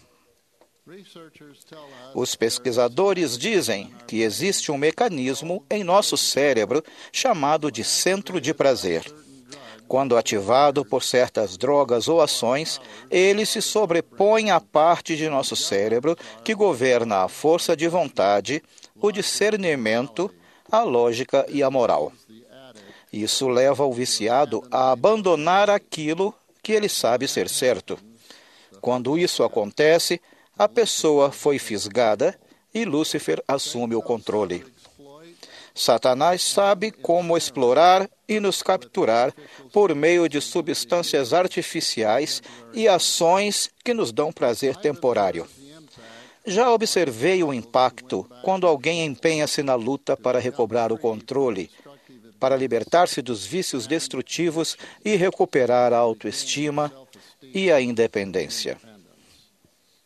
Speaker 3: Os pesquisadores dizem que existe um mecanismo em nosso cérebro chamado de centro de prazer. Quando ativado por certas drogas ou ações, ele se sobrepõe à parte de nosso cérebro que governa a força de vontade, o discernimento, a lógica e a moral. Isso leva o viciado a abandonar aquilo que ele sabe ser certo. Quando isso acontece, a pessoa foi fisgada e Lúcifer assume o controle. Satanás sabe como explorar e nos capturar por meio de substâncias artificiais e ações que nos dão prazer temporário. Já observei o impacto quando alguém empenha-se na luta para recobrar o controle, para libertar-se dos vícios destrutivos e recuperar a autoestima e a independência.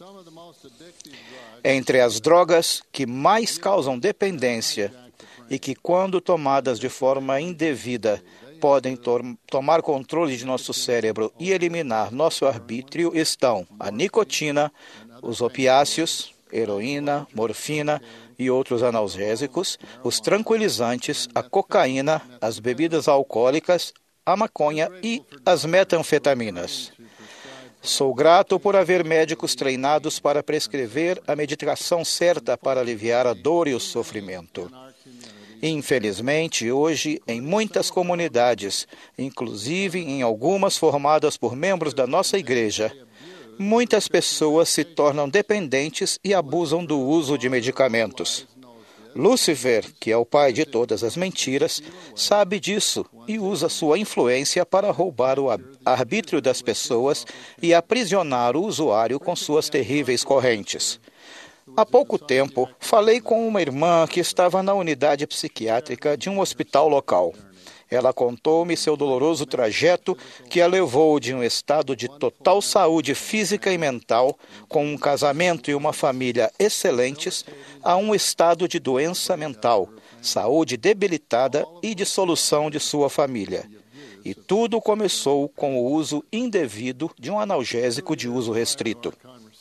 Speaker 3: Entre as drogas que mais causam dependência e que, quando tomadas de forma indevida, podem tomar controle de nosso cérebro e eliminar nosso arbítrio, estão a nicotina, os opiáceos, heroína, morfina e outros analgésicos, os tranquilizantes, a cocaína, as bebidas alcoólicas, a maconha e as metanfetaminas. Sou grato por haver médicos treinados para prescrever a medicação certa para aliviar a dor e o sofrimento. Infelizmente, hoje, em muitas comunidades, inclusive em algumas formadas por membros da nossa igreja, muitas pessoas se tornam dependentes e abusam do uso de medicamentos. Lúcifer, que é o pai de todas as mentiras, sabe disso e usa sua influência para roubar o arbítrio das pessoas e aprisionar o usuário com suas terríveis correntes. Há pouco tempo, falei com uma irmã que estava na unidade psiquiátrica de um hospital local. Ela contou-me seu doloroso trajeto que a levou de um estado de total saúde física e mental, com um casamento e uma família excelentes, a um estado de doença mental, saúde debilitada e dissolução de sua família. E tudo começou com o uso indevido de um analgésico de uso restrito.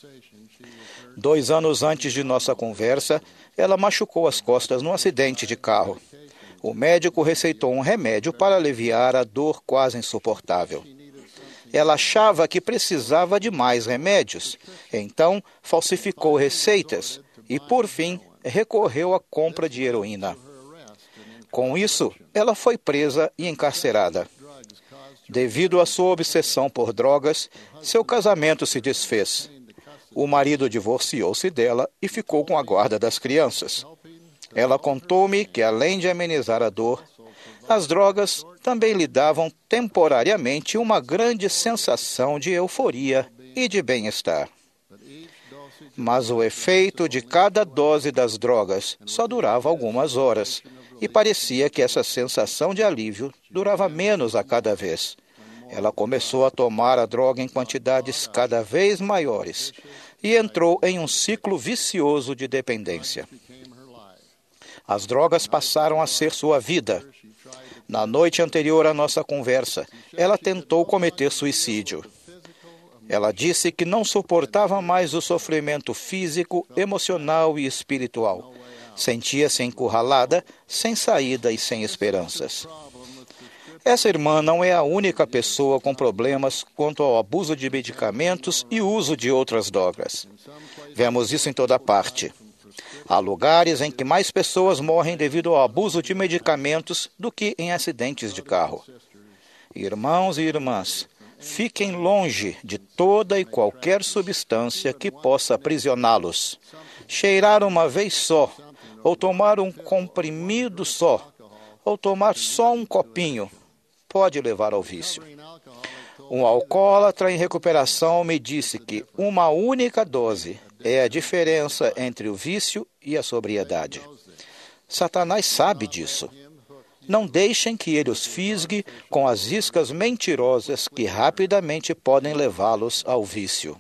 Speaker 3: 2 anos antes de nossa conversa, ela machucou as costas num acidente de carro. O médico receitou um remédio para aliviar a dor quase insuportável. Ela achava que precisava de mais remédios, então falsificou receitas e, por fim, recorreu à compra de heroína. Com isso, ela foi presa e encarcerada. Devido à sua obsessão por drogas, seu casamento se desfez. O marido divorciou-se dela e ficou com a guarda das crianças. Ela contou-me que, além de amenizar a dor, as drogas também lhe davam temporariamente uma grande sensação de euforia e de bem-estar. Mas o efeito de cada dose das drogas só durava algumas horas, e parecia que essa sensação de alívio durava menos a cada vez. Ela começou a tomar a droga em quantidades cada vez maiores e entrou em um ciclo vicioso de dependência. As drogas passaram a ser sua vida. Na noite anterior à nossa conversa, ela tentou cometer suicídio. Ela disse que não suportava mais o sofrimento físico, emocional e espiritual. Sentia-se encurralada, sem saída e sem esperanças. Essa irmã não é a única pessoa com problemas quanto ao abuso de medicamentos e uso de outras drogas. Vemos isso em toda parte. Há lugares em que mais pessoas morrem devido ao abuso de medicamentos do que em acidentes de carro. Irmãos e irmãs, fiquem longe de toda e qualquer substância que possa aprisioná-los. Cheirar uma vez só, ou tomar um comprimido só, ou tomar só um copinho, pode levar ao vício. Um alcoólatra em recuperação me disse que uma única dose é a diferença entre o vício e a sobriedade. Satanás sabe disso. Não deixem que ele os fisgue com as iscas mentirosas que rapidamente podem levá-los ao vício.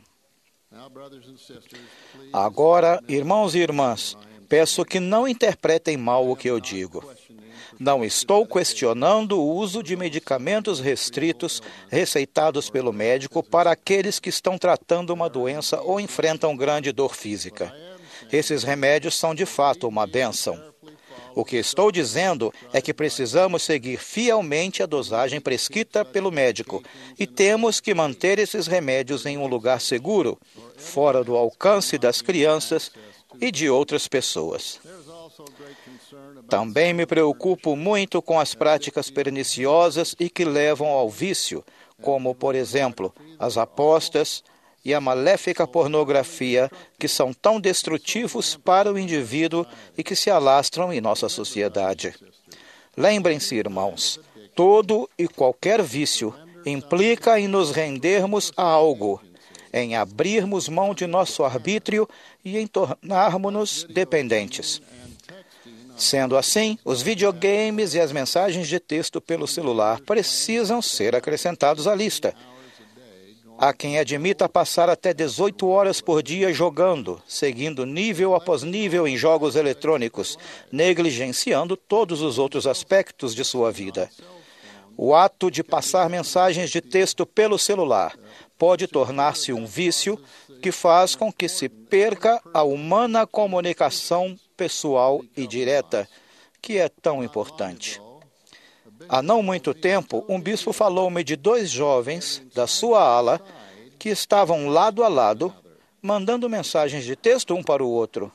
Speaker 3: Agora, irmãos e irmãs, peço que não interpretem mal o que eu digo. Não estou questionando o uso de medicamentos restritos receitados pelo médico para aqueles que estão tratando uma doença ou enfrentam grande dor física. Esses remédios são de fato uma bênção. O que estou dizendo é que precisamos seguir fielmente a dosagem prescrita pelo médico e temos que manter esses remédios em um lugar seguro, fora do alcance das crianças e de outras pessoas. Também me preocupo muito com as práticas perniciosas e que levam ao vício, como, por exemplo, as apostas e a maléfica pornografia, que são tão destrutivos para o indivíduo e que se alastram em nossa sociedade. Lembrem-se, irmãos, todo e qualquer vício implica em nos rendermos a algo, em abrirmos mão de nosso arbítrio e em tornarmos-nos dependentes. Sendo assim, os videogames e as mensagens de texto pelo celular precisam ser acrescentados à lista. Há quem admita passar até 18 horas por dia jogando, seguindo nível após nível em jogos eletrônicos, negligenciando todos os outros aspectos de sua vida. O ato de passar mensagens de texto pelo celular pode tornar-se um vício que faz com que se perca a humana comunicação pessoal e direta, que é tão importante. Há não muito tempo, um bispo falou-me de 2 jovens da sua ala que estavam lado a lado, mandando mensagens de texto um para o outro.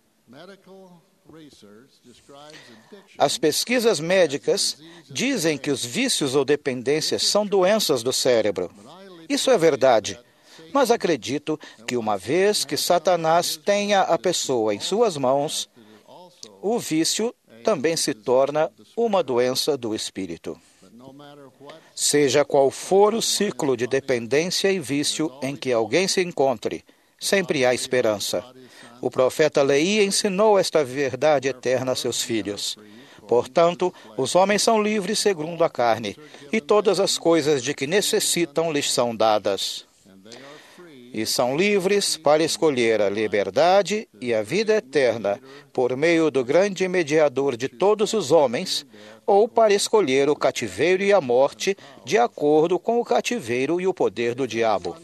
Speaker 3: As pesquisas médicas dizem que os vícios ou dependências são doenças do cérebro. Isso é verdade, mas acredito que uma vez que Satanás tenha a pessoa em suas mãos, o vício também se torna uma doença do espírito. Seja qual for o ciclo de dependência e vício em que alguém se encontre, sempre há esperança. O profeta Leí ensinou esta verdade eterna a seus filhos. Portanto, os homens são livres segundo a carne, e todas as coisas de que necessitam lhes são dadas. E são livres para escolher a liberdade e a vida eterna por meio do grande mediador de todos os homens, ou para escolher o cativeiro e a morte de acordo com o cativeiro e o poder do diabo.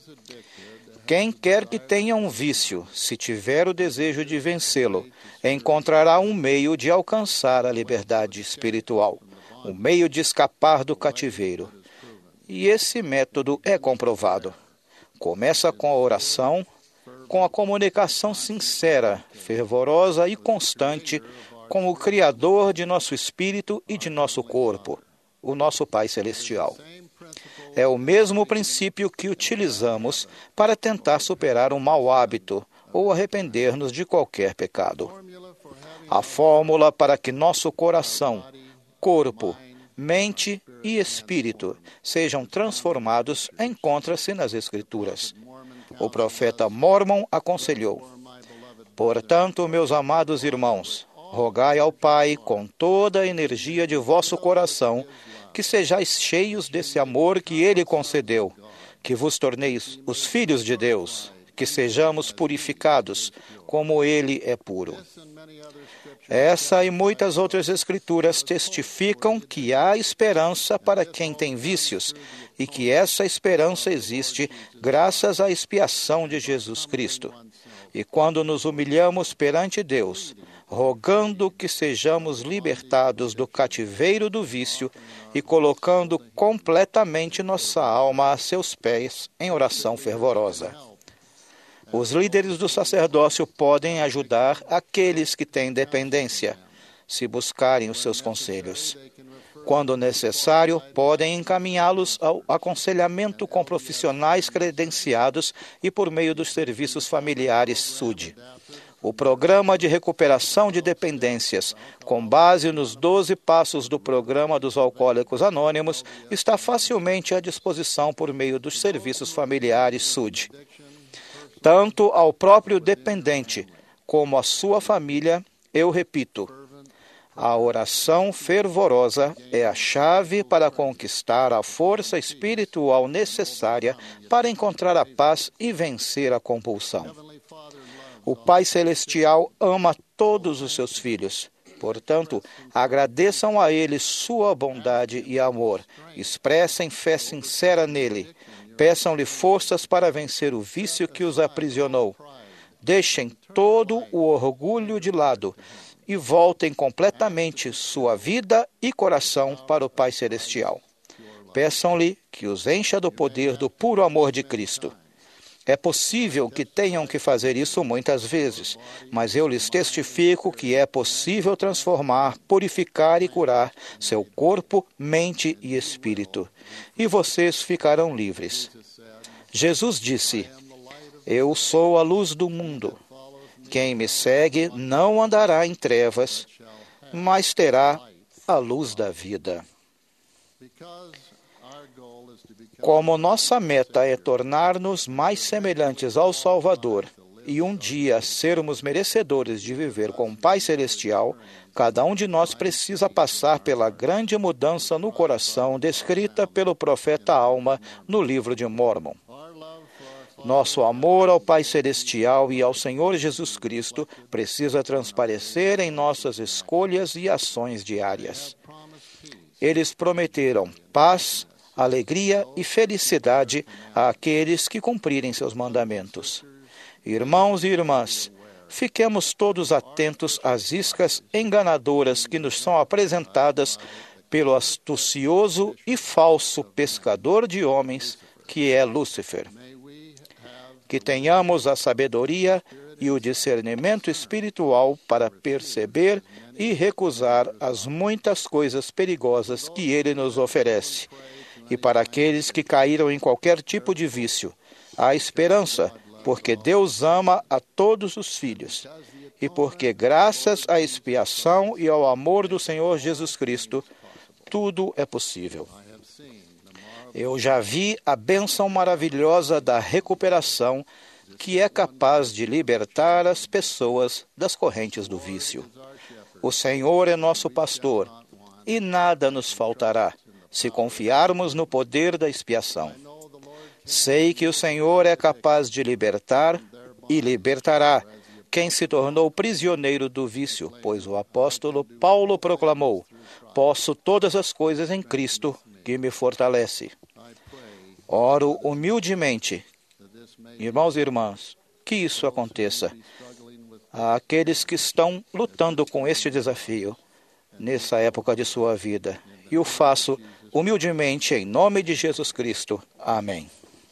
Speaker 3: Quem quer que tenha um vício, se tiver o desejo de vencê-lo, encontrará um meio de alcançar a liberdade espiritual, um meio de escapar do cativeiro. E esse método é comprovado. Começa com a oração, com a comunicação sincera, fervorosa e constante com o Criador de nosso espírito e de nosso corpo, o nosso Pai Celestial. É o mesmo princípio que utilizamos para tentar superar um mau hábito ou arrepender-nos de qualquer pecado. A fórmula para que nosso coração, corpo, mente e espírito sejam transformados encontra-se nas Escrituras. O profeta Mormon aconselhou: portanto, meus amados irmãos, rogai ao Pai com toda a energia de vosso coração que sejais cheios desse amor que Ele concedeu, que vos torneis os filhos de Deus, que sejamos purificados, como Ele é puro. Essa e muitas outras escrituras testificam que há esperança para quem tem vícios e que essa esperança existe graças à expiação de Jesus Cristo. E quando nos humilhamos perante Deus, rogando que sejamos libertados do cativeiro do vício e colocando completamente nossa alma a seus pés em oração fervorosa. Os líderes do sacerdócio podem ajudar aqueles que têm dependência, se buscarem os seus conselhos. Quando necessário, podem encaminhá-los ao aconselhamento com profissionais credenciados e por meio dos serviços familiares SUD. O programa de recuperação de dependências, com base nos 12 passos do programa dos Alcoólicos Anônimos, está facilmente à disposição por meio dos serviços familiares SUD. Tanto ao próprio dependente como à sua família, eu repito, a oração fervorosa é a chave para conquistar a força espiritual necessária para encontrar a paz e vencer a compulsão. O Pai Celestial ama todos os seus filhos. Portanto, agradeçam a Ele sua bondade e amor. Expressem fé sincera nele. Peçam-lhe forças para vencer o vício que os aprisionou. Deixem todo o orgulho de lado e voltem completamente sua vida e coração para o Pai Celestial. Peçam-lhe que os encha do poder do puro amor de Cristo. É possível que tenham que fazer isso muitas vezes, mas eu lhes testifico que é possível transformar, purificar e curar seu corpo, mente e espírito. E vocês ficarão livres. Jesus disse: eu sou a luz do mundo. Quem me segue não andará em trevas, mas terá a luz da vida. Como nossa meta é tornar-nos mais semelhantes ao Salvador e um dia sermos merecedores de viver com o Pai Celestial, cada um de nós precisa passar pela grande mudança no coração descrita pelo profeta Alma no livro de Mormon. Nosso amor ao Pai Celestial e ao Senhor Jesus Cristo precisa transparecer em nossas escolhas e ações diárias. Eles prometeram paz, alegria e felicidade àqueles que cumprirem seus mandamentos. Irmãos e irmãs, fiquemos todos atentos às iscas enganadoras que nos são apresentadas pelo astucioso e falso pescador de homens, que é Lúcifer. Que tenhamos a sabedoria e o discernimento espiritual para perceber e recusar as muitas coisas perigosas que ele nos oferece. E para aqueles que caíram em qualquer tipo de vício, há esperança, porque Deus ama a todos os filhos. E porque, graças à expiação e ao amor do Senhor Jesus Cristo, tudo é possível. Eu já vi a bênção maravilhosa da recuperação, que é capaz de libertar as pessoas das correntes do vício. O Senhor é nosso pastor, e nada nos faltará, se confiarmos no poder da expiação. Sei que o Senhor é capaz de libertar e libertará quem se tornou prisioneiro do vício, pois o apóstolo Paulo proclamou: posso todas as coisas em Cristo, que me fortalece. Oro humildemente, irmãos e irmãs, que isso aconteça àqueles que estão lutando com este desafio nessa época de sua vida. E o faço humildemente em nome de Jesus Cristo. Amém.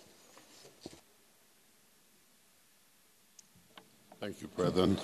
Speaker 6: Thank you, brethren.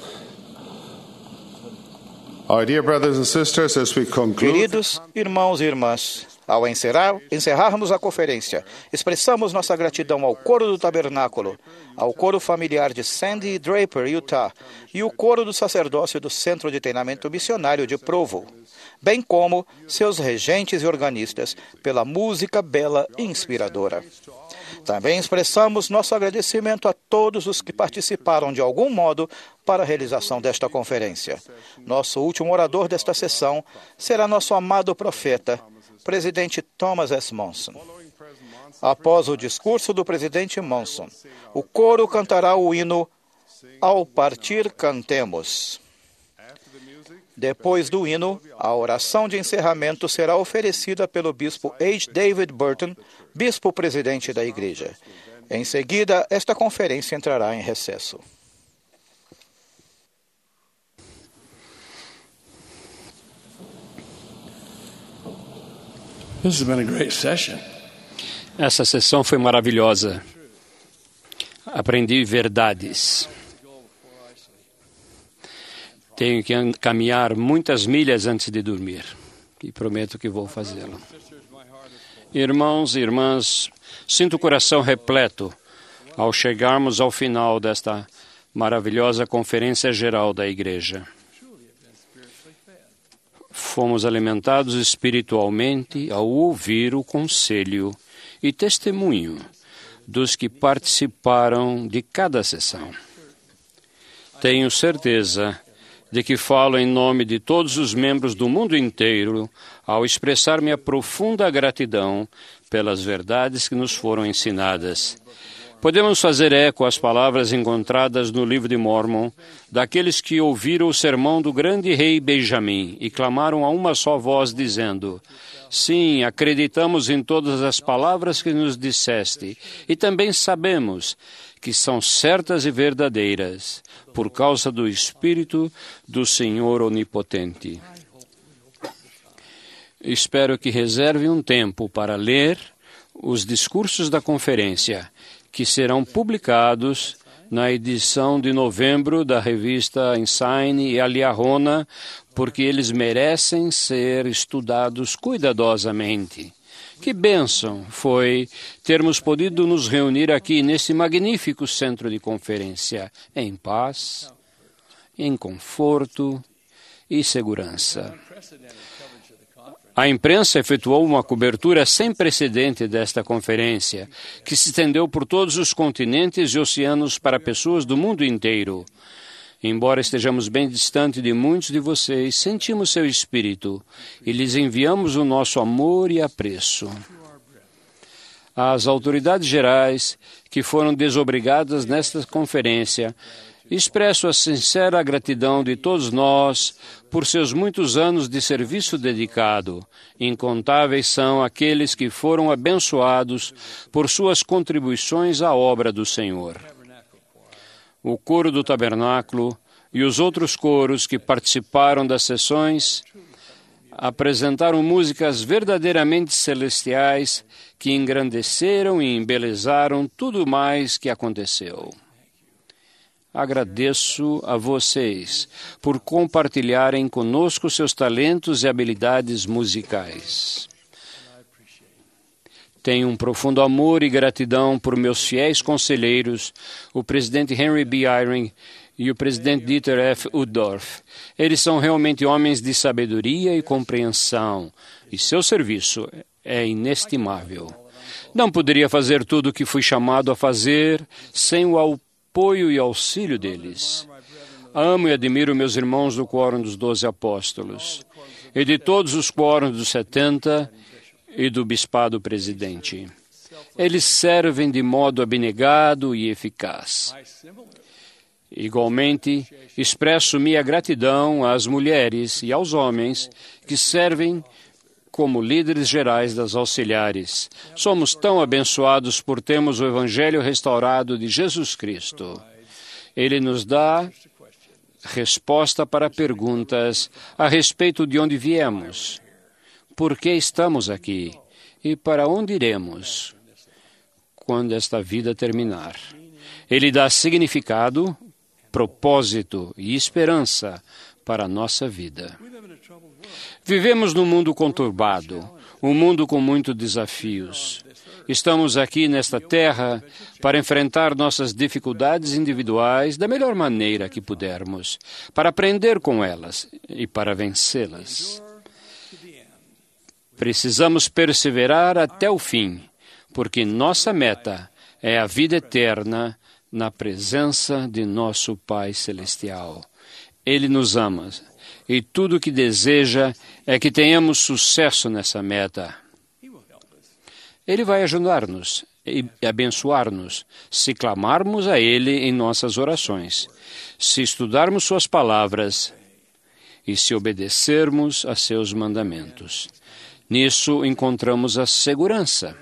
Speaker 6: Our dear brothers and sisters, as we conclude...
Speaker 3: Queridos irmãos e irmãs, ao encerrarmos a conferência, expressamos nossa gratidão ao coro do tabernáculo, ao coro familiar de Sandy Draper, Utah, e o coro do sacerdócio do Centro de Treinamento Missionário de Provo, bem como seus regentes e organistas, pela música bela e inspiradora. Também expressamos nosso agradecimento a todos os que participaram de algum modo para a realização desta conferência. Nosso último orador desta sessão será nosso amado profeta, presidente Thomas S. Monson. Após o discurso do presidente Monson, o coro cantará o hino Ao Partir Cantemos. Depois do hino, a oração de encerramento será oferecida pelo bispo H. David Burton, bispo-presidente da igreja. Em seguida, esta conferência entrará em recesso.
Speaker 13: This has been a great session.
Speaker 9: Essa sessão foi maravilhosa. Aprendi verdades. Tenho que caminhar muitas milhas antes de dormir. E prometo que vou fazê-lo. Irmãos e irmãs, sinto o coração repleto ao chegarmos ao final desta maravilhosa conferência geral da igreja. Fomos alimentados espiritualmente ao ouvir o conselho e testemunho dos que participaram de cada sessão. Tenho certeza de que falo em nome de todos os membros do mundo inteiro ao expressar minha profunda gratidão pelas verdades que nos foram ensinadas. Podemos fazer eco às palavras encontradas no livro de Mórmon daqueles que ouviram o sermão do grande rei Benjamim e clamaram a uma só voz dizendo: sim, acreditamos em todas as palavras que nos disseste e também sabemos que são certas e verdadeiras por causa do Espírito do Senhor Onipotente. Espero que reserve um tempo para ler os discursos da conferência, que serão publicados na edição de novembro da revista Ensign e Aliahona, porque eles merecem ser estudados cuidadosamente. Que bênção foi termos podido nos reunir aqui nesse magnífico centro de conferência, em paz, em conforto e segurança. A imprensa efetuou uma cobertura sem precedente desta conferência, que se estendeu por todos os continentes e oceanos para pessoas do mundo inteiro. Embora estejamos bem distante de muitos de vocês, sentimos seu espírito e lhes enviamos o nosso amor e apreço. Às autoridades gerais que foram desobrigadas nesta conferência, expresso a sincera gratidão de todos nós por seus muitos anos de serviço dedicado. Incontáveis são aqueles que foram abençoados por suas contribuições à obra do Senhor. O coro do tabernáculo e os outros coros que participaram das sessões apresentaram músicas verdadeiramente celestiais que engrandeceram e embelezaram tudo mais que aconteceu. Agradeço a vocês por compartilharem conosco seus talentos e habilidades musicais. Tenho um profundo amor e gratidão por meus fiéis conselheiros, o presidente Henry B. Eyring e o presidente Dieter F. Uchtdorf. Eles são realmente homens de sabedoria e compreensão, e seu serviço é inestimável. Não poderia fazer tudo o que fui chamado a fazer sem o apoio e auxílio deles. Amo e admiro meus irmãos do Quórum dos 12 Apóstolos e de todos os quórums dos 70 e do Bispado Presidente. Eles servem de modo abnegado e eficaz. Igualmente, expresso minha gratidão às mulheres e aos homens que servem como líderes gerais das auxiliares. Somos tão abençoados por termos o Evangelho restaurado de Jesus Cristo. Ele nos dá resposta para perguntas a respeito de onde viemos, por que estamos aqui e para onde iremos quando esta vida terminar. Ele dá significado, propósito e esperança para a nossa vida. Vivemos num mundo conturbado, um mundo com muitos desafios. Estamos aqui nesta terra para enfrentar nossas dificuldades individuais da melhor maneira que pudermos, para aprender com elas e para vencê-las. Precisamos perseverar até o fim, porque nossa meta é a vida eterna na presença de nosso Pai Celestial. Ele nos ama e tudo o que deseja é que tenhamos sucesso nessa meta. Ele vai ajudar-nos e abençoar-nos se clamarmos a Ele em nossas orações, se estudarmos suas palavras e se obedecermos a seus mandamentos. Nisso encontramos a segurança.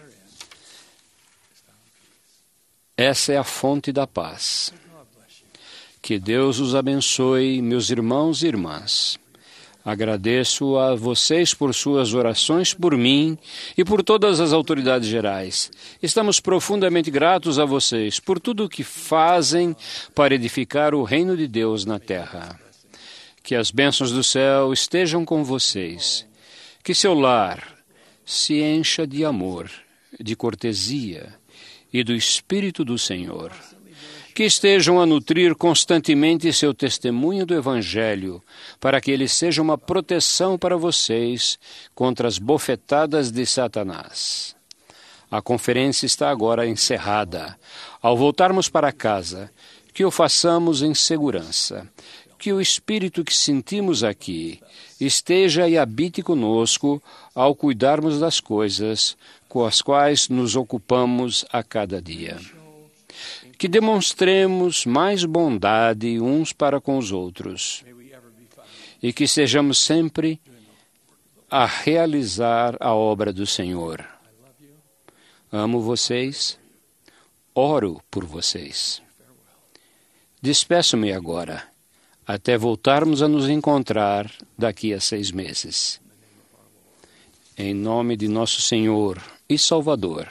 Speaker 9: Essa é a fonte da paz. Que Deus os abençoe, meus irmãos e irmãs. Agradeço a vocês por suas orações por mim e por todas as autoridades gerais. Estamos profundamente gratos a vocês por tudo o que fazem para edificar o reino de Deus na terra. Que as bênçãos do céu estejam com vocês. Que seu lar se encha de amor, de cortesia e do Espírito do Senhor. Que estejam a nutrir constantemente seu testemunho do Evangelho, para que ele seja uma proteção para vocês contra as bofetadas de Satanás. A conferência está agora encerrada. Ao voltarmos para casa, que o façamos em segurança. Que o Espírito que sentimos aqui esteja e habite conosco ao cuidarmos das coisas com as quais nos ocupamos a cada dia. Que demonstremos mais bondade uns para com os outros e que sejamos sempre a realizar a obra do Senhor. Amo vocês, oro por vocês. Despeço-me agora, até voltarmos a nos encontrar daqui a 6 meses. Em nome de nosso Senhor e Salvador.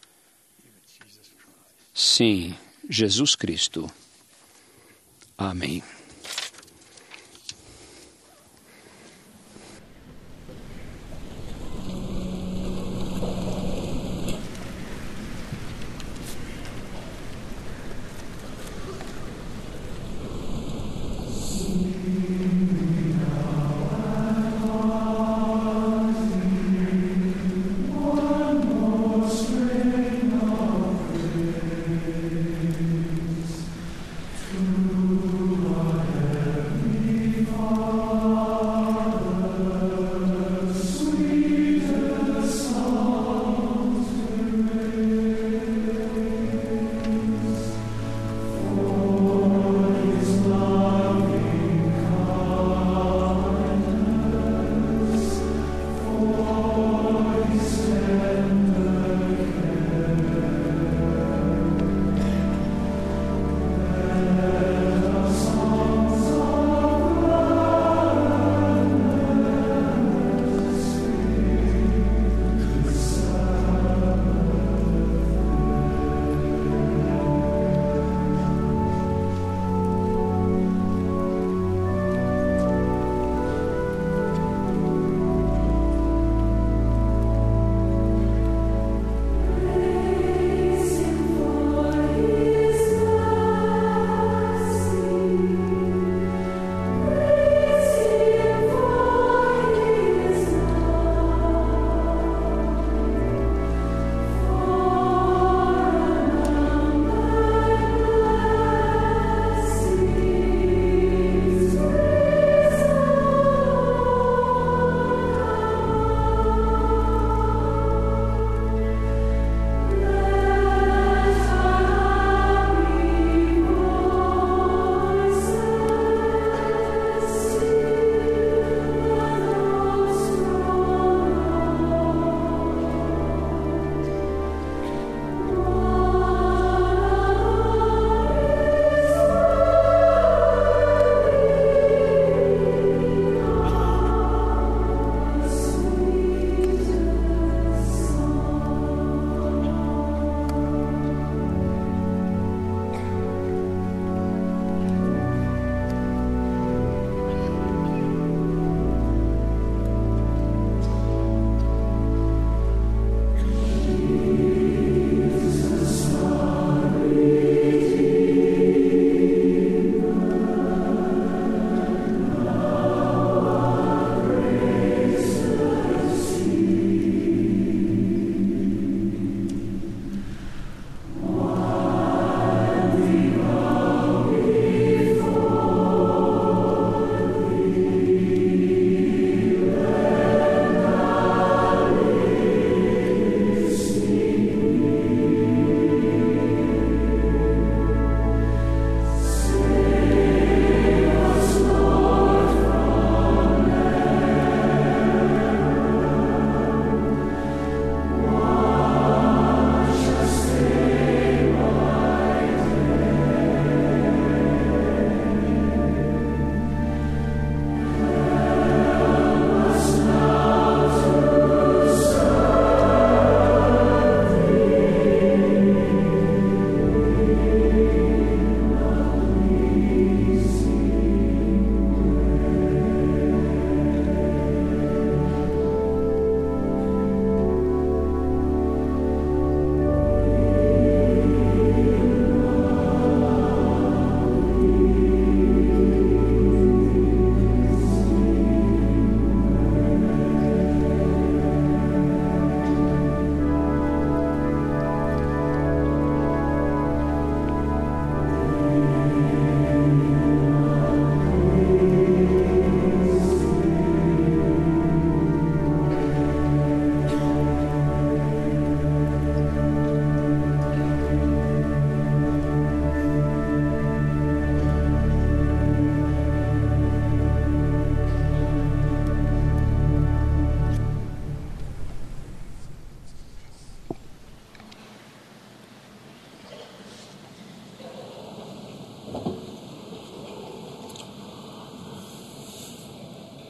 Speaker 9: Sim, Jesus Cristo. Amém.
Speaker 13: Lord.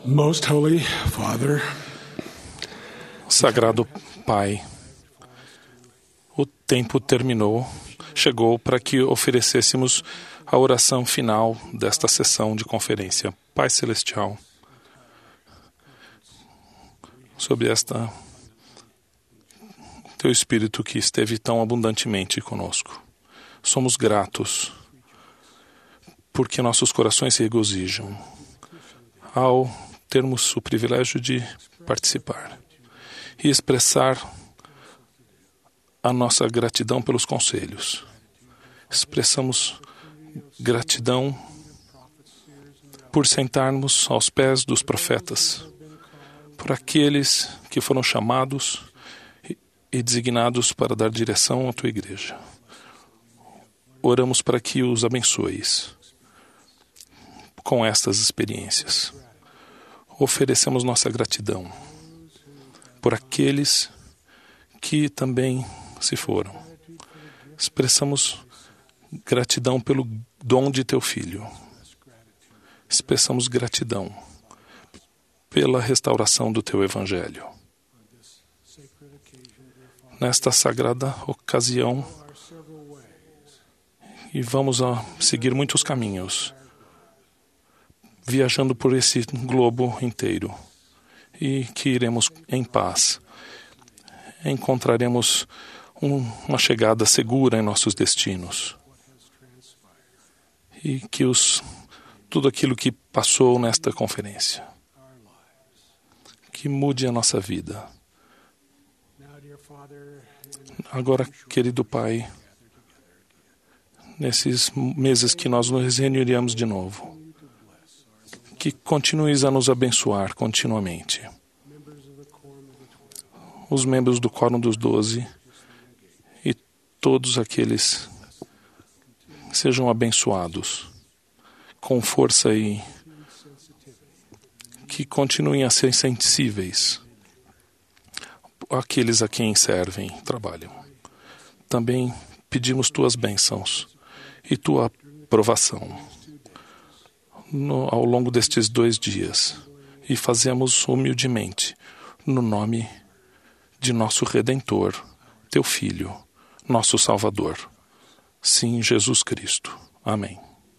Speaker 13: Most Holy Father,
Speaker 2: Sagrado Pai, o tempo terminou, chegou para que oferecêssemos a oração final desta sessão de conferência. Pai Celestial, sobre Teu Espírito que esteve tão abundantemente conosco. Somos gratos porque nossos corações se regozijam ao termos o privilégio de participar e expressar a nossa gratidão pelos conselhos. Expressamos gratidão por sentarmos aos pés dos profetas, por aqueles que foram chamados e designados para dar direção à Tua Igreja. Oramos para que os abençoes com estas experiências. Oferecemos nossa gratidão por aqueles que também se foram. Expressamos gratidão pelo dom de Teu Filho. Expressamos gratidão pela restauração do Teu Evangelho. Nesta sagrada ocasião, e vamos seguir muitos caminhos, viajando por esse globo inteiro, e que iremos em paz. Encontraremos uma chegada segura em nossos destinos. E que tudo aquilo que passou nesta conferência, que mude a nossa vida. Agora, querido Pai, nesses meses que nós nos reuniremos de novo, que continues a nos abençoar continuamente. Os membros do Quórum dos 12 e todos aqueles sejam abençoados com força e que continuem a ser sensíveis àqueles a quem servem e trabalham. Também pedimos Tuas bênçãos e Tua aprovação ao longo destes 2 dias e fazemos humildemente no nome de nosso Redentor, Teu Filho, nosso Salvador. Sim, Jesus Cristo. Amém.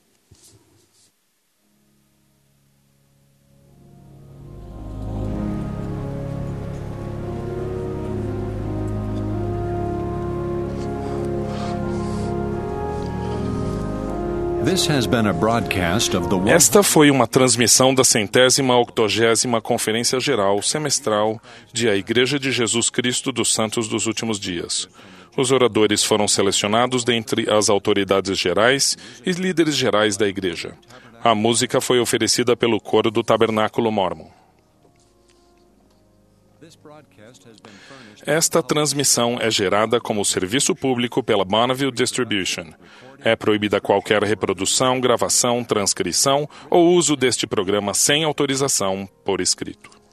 Speaker 2: Esta foi uma transmissão da 180ª Conferência Geral Semestral de A Igreja de Jesus Cristo dos Santos dos Últimos Dias. Os oradores foram selecionados dentre as autoridades gerais e líderes gerais da Igreja. A música foi oferecida pelo Coro do Tabernáculo Mórmon. Esta transmissão é gerada como serviço público pela Bonneville Distribution. É proibida qualquer reprodução, gravação, transcrição ou uso deste programa sem autorização por escrito.